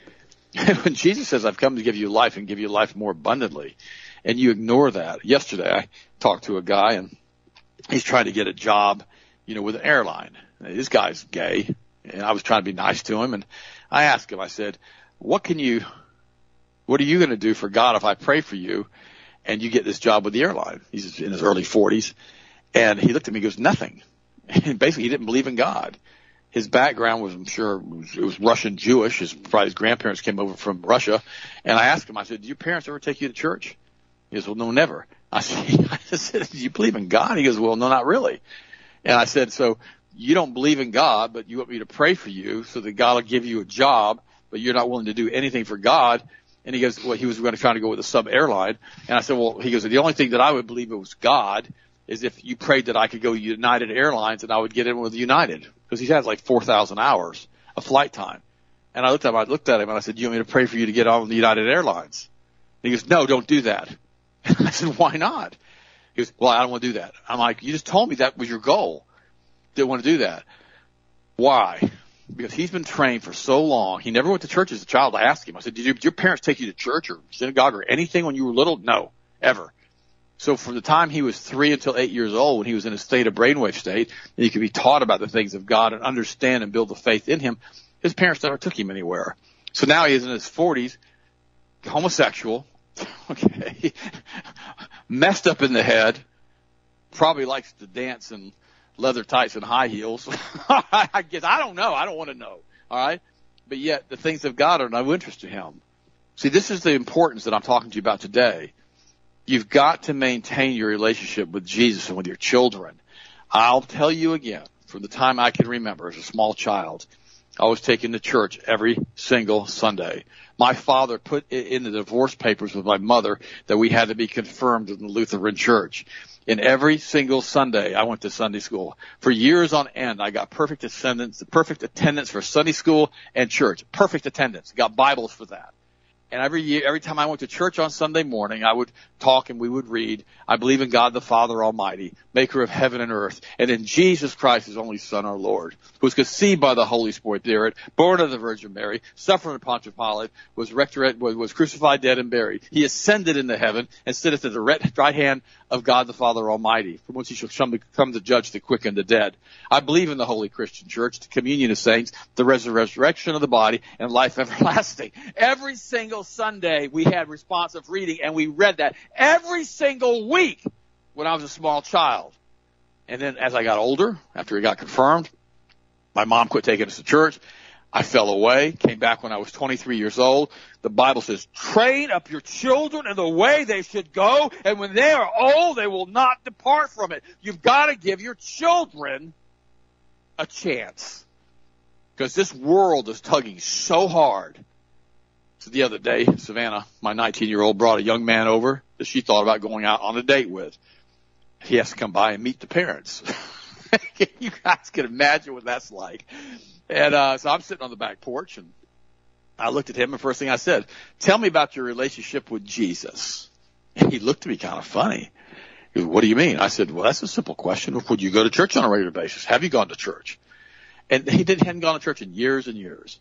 When Jesus says, I've come to give you life and give you life more abundantly, and you ignore that. Yesterday, I talked to a guy, and he's trying to get a job, you know, with an airline. This guy's gay, and I was trying to be nice to him, and I asked him, I said, what can you, what are you going to do for God if I pray for you and you get this job with the airline? He's in his early forties. And he looked at me and goes, nothing. And basically, he didn't believe in God. His background was, I'm sure, it was, it was Russian Jewish. His, probably his grandparents came over from Russia. And I asked him, I said, did your parents ever take you to church? He goes, well, no, never. I said, I said, do you believe in God? He goes, well, no, not really. And I said, so you don't believe in God, but you want me to pray for you so that God will give you a job, but you're not willing to do anything for God. And he goes, well, he was going to try to go with a sub airline. And I said, well, he goes, the only thing that I would believe it was God is if you prayed that I could go United Airlines and I would get in with United, because he has like four thousand hours of flight time. And I looked at him, I looked at him and I said, do you want me to pray for you to get on the United Airlines? And he goes, no, don't do that. I said, why not? He goes, well, I don't want to do that. I'm like, you just told me that was your goal. Didn't want to do that. Why? Because he's been trained for so long. He never went to church as a child. I asked him, I said, did, you, did your parents take you to church or synagogue or anything when you were little? No, ever. So from the time he was three until eight years old, when he was in a state of brainwave state, and he could be taught about the things of God and understand and build the faith in him, his parents never took him anywhere. So now he is in his forties, homosexual, okay, messed up in the head, probably likes to dance in leather tights and high heels. I guess, I don't know. I don't want to know. All right. But yet the things of God are no interest to him. See, this is the importance that I'm talking to you about today. You've got to maintain your relationship with Jesus and with your children. I'll tell you again, from the time I can remember as a small child, I was taken to church every single Sunday. My father put in the divorce papers with my mother that we had to be confirmed in the Lutheran church. And every single Sunday, I went to Sunday school. For years on end, I got perfect attendance, perfect attendance for Sunday school and church. Perfect attendance. Got Bibles for that. And every year, every time I went to church on Sunday morning, I would talk and we would read, I believe in God the Father Almighty, maker of heaven and earth, and in Jesus Christ, his only Son, our Lord, who was conceived by the Holy Spirit, born of the Virgin Mary, suffered in Pontius Pilate, was, was, was crucified, dead, and buried. He ascended into heaven and sitteth at the right hand of God the Father Almighty, from whence he shall come to judge the quick and the dead. I believe in the Holy Christian Church, the communion of saints, the resurrection of the body, and life everlasting. Every single Sunday we had responsive reading, and we read that every single week when I was a small child. And then as I got older, after it got confirmed, my mom quit taking us to church. I fell away, came back when I was twenty-three years old. The Bible says, train up your children in the way they should go, and when they are old, they will not depart from it. You've got to give your children a chance, because this world is tugging so hard. So the other day, Savannah, my nineteen-year-old, brought a young man over that she thought about going out on a date with. he has to come by and meet the parents. You guys can imagine what that's like. And uh, so I'm sitting on the back porch, and I looked at him, and first thing I said, tell me about your relationship with Jesus. And he looked at me kind of funny. He goes, what do you mean? I said, well, that's a simple question. Would you go to church on a regular basis? Have you gone to church? And he didn't, hadn't gone to church in years and years.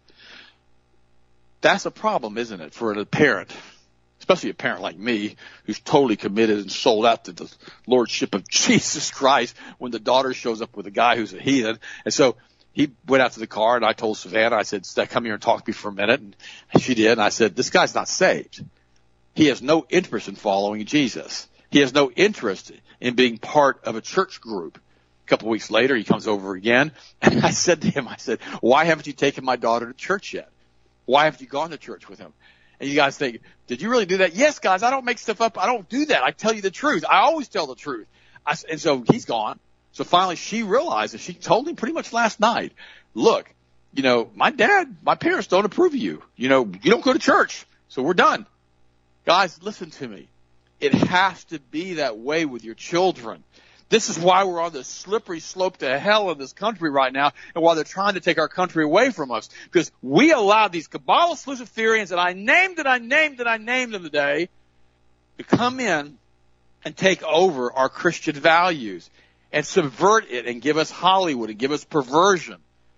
That's a problem, isn't it, for a parent, especially a parent like me who's totally committed and sold out to the lordship of Jesus Christ when the daughter shows up with a guy who's a heathen. And so he went out to the car, and I told Savannah, I said, come here and talk to me for a minute. And she did. And I said, this guy's not saved. He has no interest in following Jesus. He has no interest in being part of a church group. A couple of weeks later, he comes over again. And I said to him, I said, why haven't you taken my daughter to church yet? Why haven't you gone to church with him? And you guys think, did you really do that? Yes, guys, I don't make stuff up. I don't do that. I tell you the truth. I always tell the truth. I, and so he's gone. So finally she realized, and she told him pretty much last night, look, you know, my dad, my parents don't approve of you. You know, you don't go to church. So we're done. Guys, listen to me. It has to be that way with your children. This is why we're on the slippery slope to hell in this country right now, and why they're trying to take our country away from us. Because we allowed these Kabbalist Luciferians, and I named it, I named it, I named them today, to come in and take over our Christian values and subvert it and give us Hollywood and give us perversion.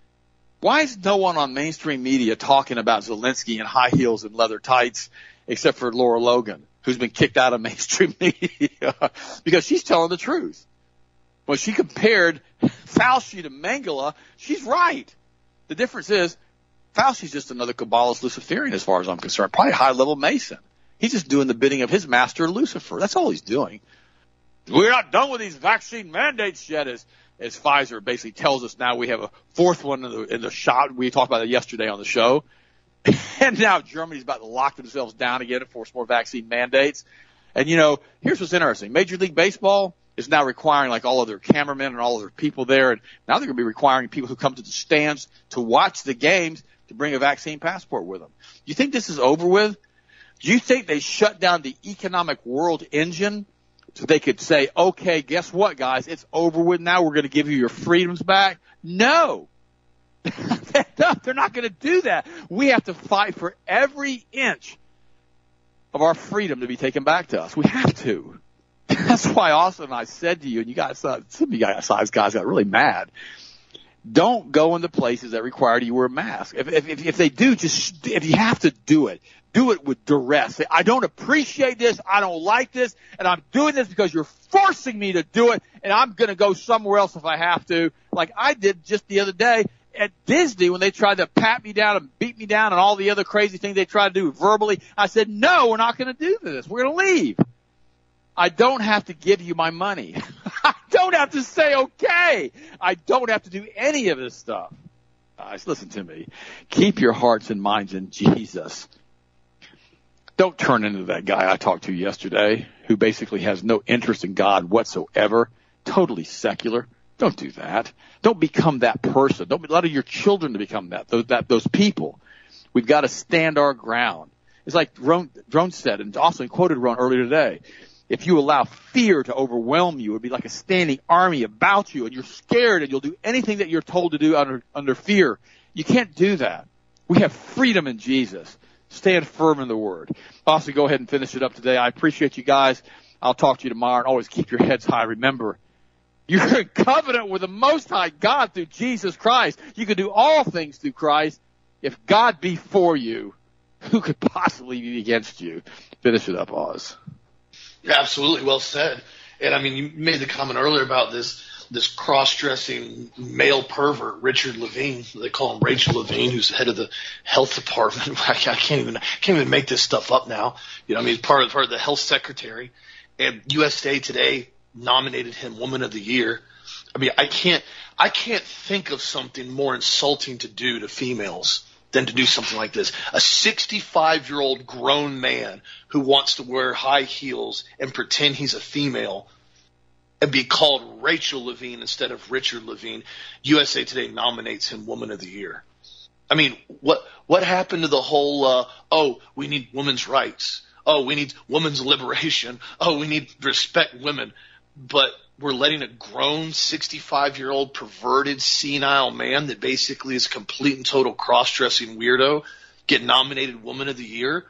Why is no one on mainstream media talking about Zelensky in high heels and leather tights except for Laura Logan, who's been kicked out of mainstream media? Because she's telling the truth. When she compared Fauci to Mengele, she's right. The difference is Fauci's just another Kabbalist Luciferian as far as I'm concerned, probably a high-level Mason. He's just doing the bidding of his master, Lucifer. That's all he's doing. We're not done with these vaccine mandates yet, as, as Pfizer basically tells us now. We have a fourth one in the, in the shot. We talked about it yesterday on the show. And now Germany's about to lock themselves down again and force more vaccine mandates. And, you know, here's what's interesting. Major League Baseball is now requiring, like, all of their cameramen and all of their people there, and now they're going to be requiring people who come to the stands to watch the games to bring a vaccine passport with them. Do you think this is over with? Do you think they shut down the economic world engine so they could say, okay, guess what, guys? It's over with now. We're going to give you your freedoms back? No. They're not going to do that. We have to fight for every inch of our freedom to be taken back to us. We have to. That's why Austin and I said to you, and you guys, some of you guys, guys got really mad. Don't go into places that require you wear a mask. If, if, if they do, just, if you have to do it, do it with duress. Say, I don't appreciate this. I don't like this. And I'm doing this because you're forcing me to do it. And I'm going to go somewhere else if I have to. Like I did just the other day at Disney when they tried to pat me down and beat me down and all the other crazy things they tried to do verbally. I said, no, we're not going to do this. We're going to leave. I don't have to give you my money. I don't have to say okay. I don't have to do any of this stuff. Guys, listen to me. Keep your hearts and minds in Jesus. Don't turn into that guy I talked to yesterday who basically has no interest in God whatsoever, totally secular. Don't do that. Don't become that person. Don't allow your children to become that, those, that, those people. We've got to stand our ground. It's like Drone, Drone said, and also quoted Ron earlier today. If you allow fear to overwhelm you, it would be like a standing army about you, and you're scared, and you'll do anything that you're told to do under, under fear. You can't do that. We have freedom in Jesus. Stand firm in the Word. Also, go ahead and finish it up today. I appreciate you guys. I'll talk to you tomorrow, and always keep your heads high. Remember, you're in covenant with the Most High God through Jesus Christ. You can do all things through Christ. If God be for you, who could possibly be against you? Finish it up, Oz. Absolutely, well said. And I mean, you made the comment earlier about this this cross-dressing male pervert, Richard Levine. They call him Rachel Levine, who's the head of the health department. I can't even can't even make this stuff up now. You know, I mean, he's part of part of the health secretary. And U S A Today nominated him Woman of the Year. I mean, I can't I can't think of something more insulting to do to females than to do something like this. A sixty-five-year-old grown man who wants to wear high heels and pretend he's a female and be called Rachel Levine instead of Richard Levine. U S A Today nominates him Woman of the Year. I mean, what what happened to the whole, uh, oh, we need women's rights. Oh, we need women's liberation. Oh, we need to respect women. but we're letting a grown sixty-five-year-old perverted senile man that basically is a complete and total cross-dressing weirdo get nominated Woman of the Year.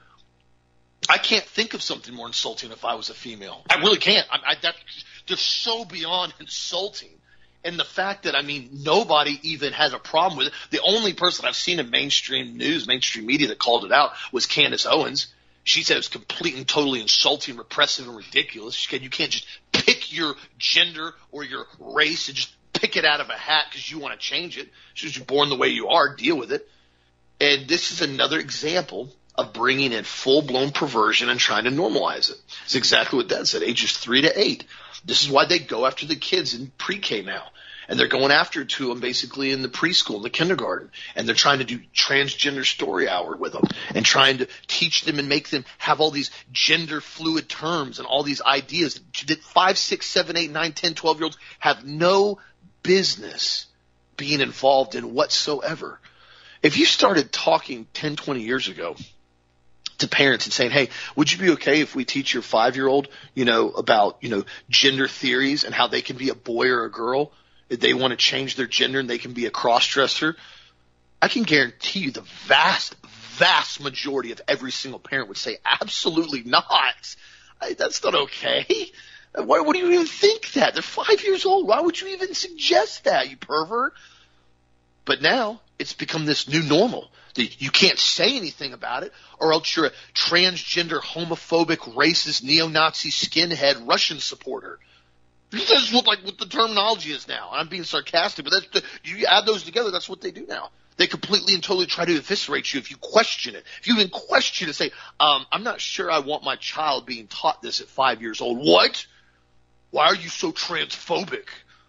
I can't think of something more insulting if I was a female. I really can't. I, I, that, they're so beyond insulting. And the fact that, I mean, nobody even has a problem with it. The only person I've seen in mainstream news, mainstream media that called it out was Candace Owens. She said it was complete and totally insulting, repressive, and ridiculous. She said you can't just pick your gender or your race and just pick it out of a hat because you want to change it. She was born the way you are. Deal with it. And this is another example of bringing in full-blown perversion and trying to normalize it. It's exactly what Dad said, ages three to eight. This is why they go after the kids in pre-K now. And they're going after to them basically in the preschool, in the kindergarten. And they're trying to do transgender story hour with them and trying to teach them and make them have all these gender fluid terms and all these ideas that five, six, seven, eight, nine, ten, twelve-year-olds have no business being involved in whatsoever. If you started talking ten, twenty years ago to parents and saying, hey, would you be okay if we teach your five-year-old, you know, about, you know, gender theories and how they can be a boy or a girl? If they want to change their gender and they can be a cross-dresser, I can guarantee you the vast, vast majority of every single parent would say, absolutely not. I, that's not okay. Why would you even think that? They're five years old. Why would you even suggest that, you pervert? But now it's become this new normal. You can't say anything about it, or else you're a transgender, homophobic, racist, neo-Nazi, skinhead, Russian supporter. That's what, like, what the terminology is now. I'm being sarcastic, but that's the, you add those together, that's what they do now. They completely and totally try to eviscerate you if you question it. If you even question it, say, um, I'm not sure I want my child being taught this at five years old. What? Why are you so transphobic?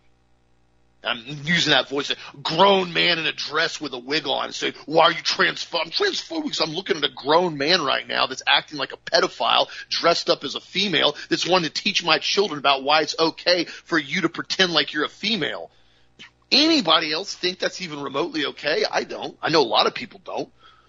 I'm using that voice, a grown man in a dress with a wig on, and say, why are you transphobic? I'm transphobic because I'm looking at a grown man right now that's acting like a pedophile, dressed up as a female, that's wanting to teach my children about why it's okay for you to pretend like you're a female. Anybody else think that's even remotely okay? I don't. I know a lot of people don't.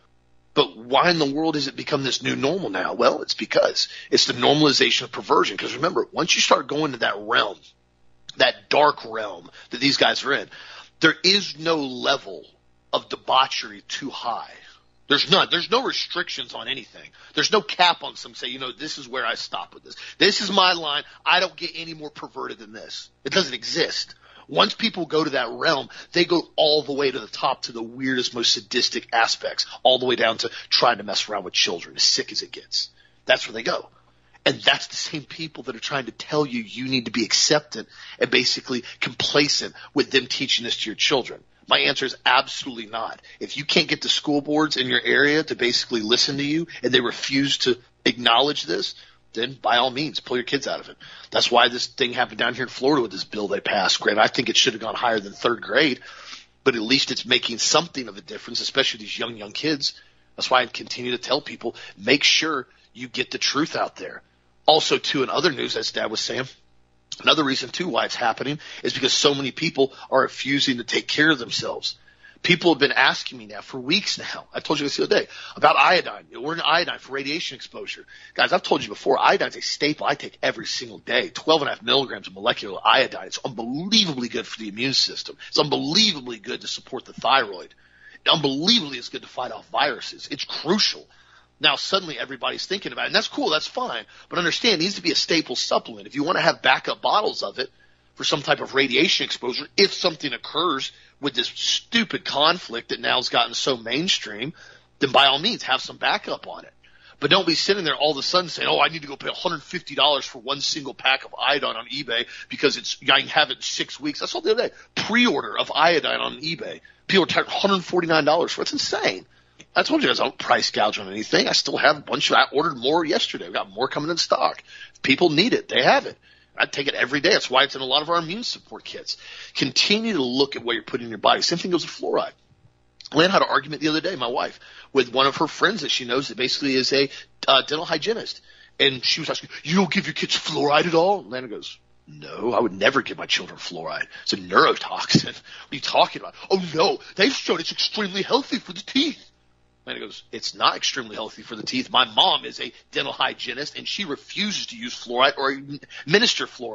But why in the world has it become this new normal now? Well, it's because it's the normalization of perversion. Because remember, once you start going to that realm, that dark realm that these guys are in, there is no level of debauchery too high. There's none. There's no restrictions on anything. There's no cap on some say, you know, this is where I stop with this. This is my line. I don't get any more perverted than this. It doesn't exist. Once people go to that realm, they go all the way to the top to the weirdest, most sadistic aspects, all the way down to trying to mess around with children, as sick as it gets. That's where they go. And that's the same people that are trying to tell you you need to be acceptant and basically complacent with them teaching this to your children. My answer is absolutely not. If you can't get the school boards in your area to basically listen to you and they refuse to acknowledge this, then by all means, pull your kids out of it. That's why this thing happened down here in Florida with this bill they passed. Granted, I think it should have gone higher than third grade, but at least it's making something of a difference, especially these young, young kids. That's why I continue to tell people, make sure you get the truth out there. Also, too, in other news, as Dad was saying, another reason, too, why it's happening is because so many people are refusing to take care of themselves. People have been asking me now for weeks now. I told you this the other day about iodine. We're in iodine for radiation exposure. Guys, I've told you before, iodine is a staple I take every single day. twelve and a half milligrams of molecular iodine. It's unbelievably good for the immune system. It's unbelievably good to support the thyroid. Unbelievably, it's good to fight off viruses. It's crucial. Now, suddenly everybody's thinking about it, and that's cool, that's fine. But understand, it needs to be a staple supplement. If you want to have backup bottles of it for some type of radiation exposure, if something occurs with this stupid conflict that now has gotten so mainstream, then by all means, have some backup on it. But don't be sitting there all of a sudden saying, oh, I need to go pay one hundred fifty dollars for one single pack of iodine on eBay because it's I can have it in six weeks. I saw the other day, pre-order of iodine on eBay. People are charging one hundred forty-nine dollars for it. It's insane. I told you guys I don't price gouge on anything. I still have a bunch of – I ordered more yesterday. We've got more coming in stock. If people need it, they have it. I take it every day. That's why it's in a lot of our immune support kits. Continue to look at what you're putting in your body. Same thing goes with fluoride. Lynn had an argument the other day, my wife, with one of her friends that she knows that basically is a uh, dental hygienist. And she was asking, you don't give your kids fluoride at all? And Lana goes, no, I would never give my children fluoride. It's a neurotoxin. What are you talking about? Oh, no, they've shown it's extremely healthy for the teeth. And he goes, it's not extremely healthy for the teeth. My mom is a dental hygienist, and she refuses to use fluoride or administer fluoride.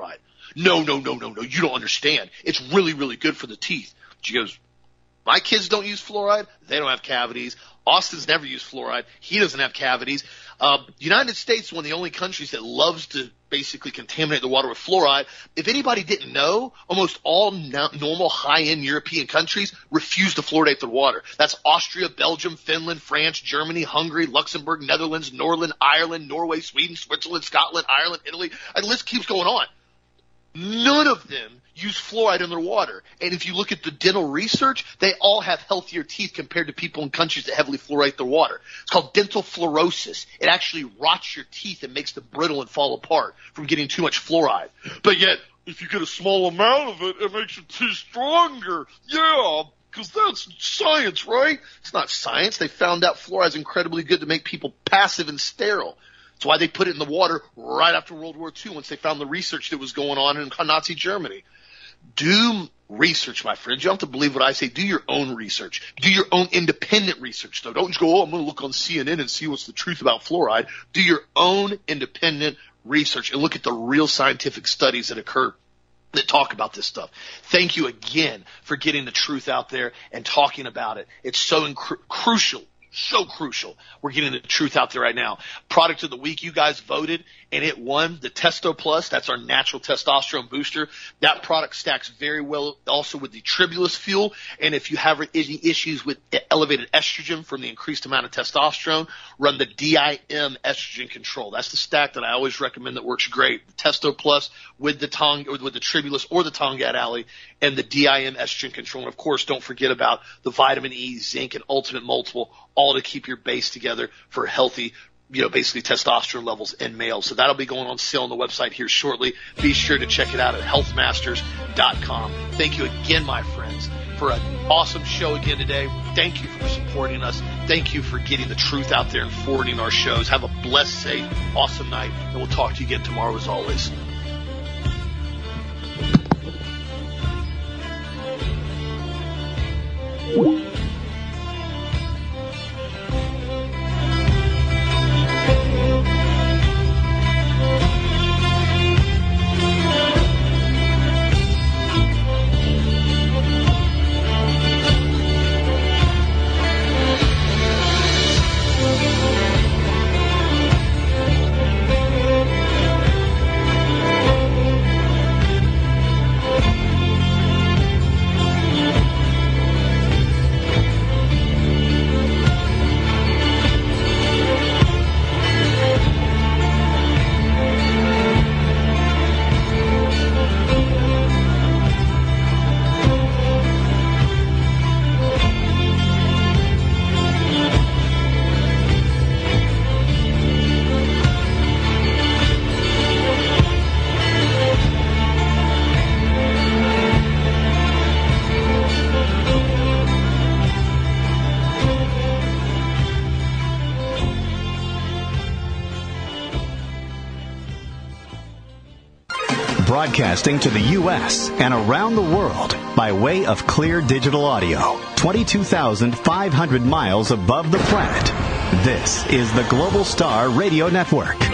No, no, no, no, no. You don't understand. It's really, really good for the teeth. She goes, my kids don't use fluoride. They don't have cavities. Austin's never used fluoride. He doesn't have cavities. Uh, United States is one of the only countries that loves to basically contaminate the water with fluoride. If anybody didn't know, almost all no- normal high-end European countries refuse to fluoridate their water. That's Austria, Belgium, Finland, France, Germany, Hungary, Luxembourg, Netherlands, Northern Ireland, Norway, Sweden, Switzerland, Scotland, Ireland, Italy. And the list keeps going on. None of them use fluoride in their water. And if you look at the dental research, they all have healthier teeth compared to people in countries that heavily fluoride their water. It's called dental fluorosis. It actually rots your teeth and makes them brittle and fall apart from getting too much fluoride. But yet, if you get a small amount of it, it makes your teeth stronger. Yeah, because that's science, right? It's not science. They found out fluoride is incredibly good to make people passive and sterile. That's why they put it in the water right after World War Two once they found the research that was going on in Nazi Germany. Do research, my friends. You don't have to believe what I say. Do your own research. Do your own independent research, though. Don't just go, oh, I'm going to look on C N N and see what's the truth about fluoride. Do your own independent research and look at the real scientific studies that occur that talk about this stuff. Thank you again for getting the truth out there and talking about it. It's so inc- crucial. So crucial. We're getting the truth out there right now. Product of the week, you guys voted, and it won the Testo Plus. That's our natural testosterone booster. That product stacks very well also with the Tribulus fuel. And if you have any issues with elevated estrogen from the increased amount of testosterone, run the D I M estrogen control. That's the stack that I always recommend that works great. The Testo Plus with the Tong, or with the Tribulus or the Tongad Alley, and the D I M estrogen control. And of course, don't forget about the vitamin E, zinc, and Ultimate Multiple, all to keep your base together for healthy, you know, basically testosterone levels in males. So that'll be going on sale on the website here shortly. Be sure to check it out at health masters dot com. Thank you again, my friends, for an awesome show again today. Thank you for supporting us. Thank you for getting the truth out there and forwarding our shows. Have a blessed, safe, awesome night, and we'll talk to you again tomorrow as always. Broadcasting to the U S and around the world by way of Clear Digital Audio, twenty-two thousand five hundred miles above the planet. This is the Global Star Radio Network.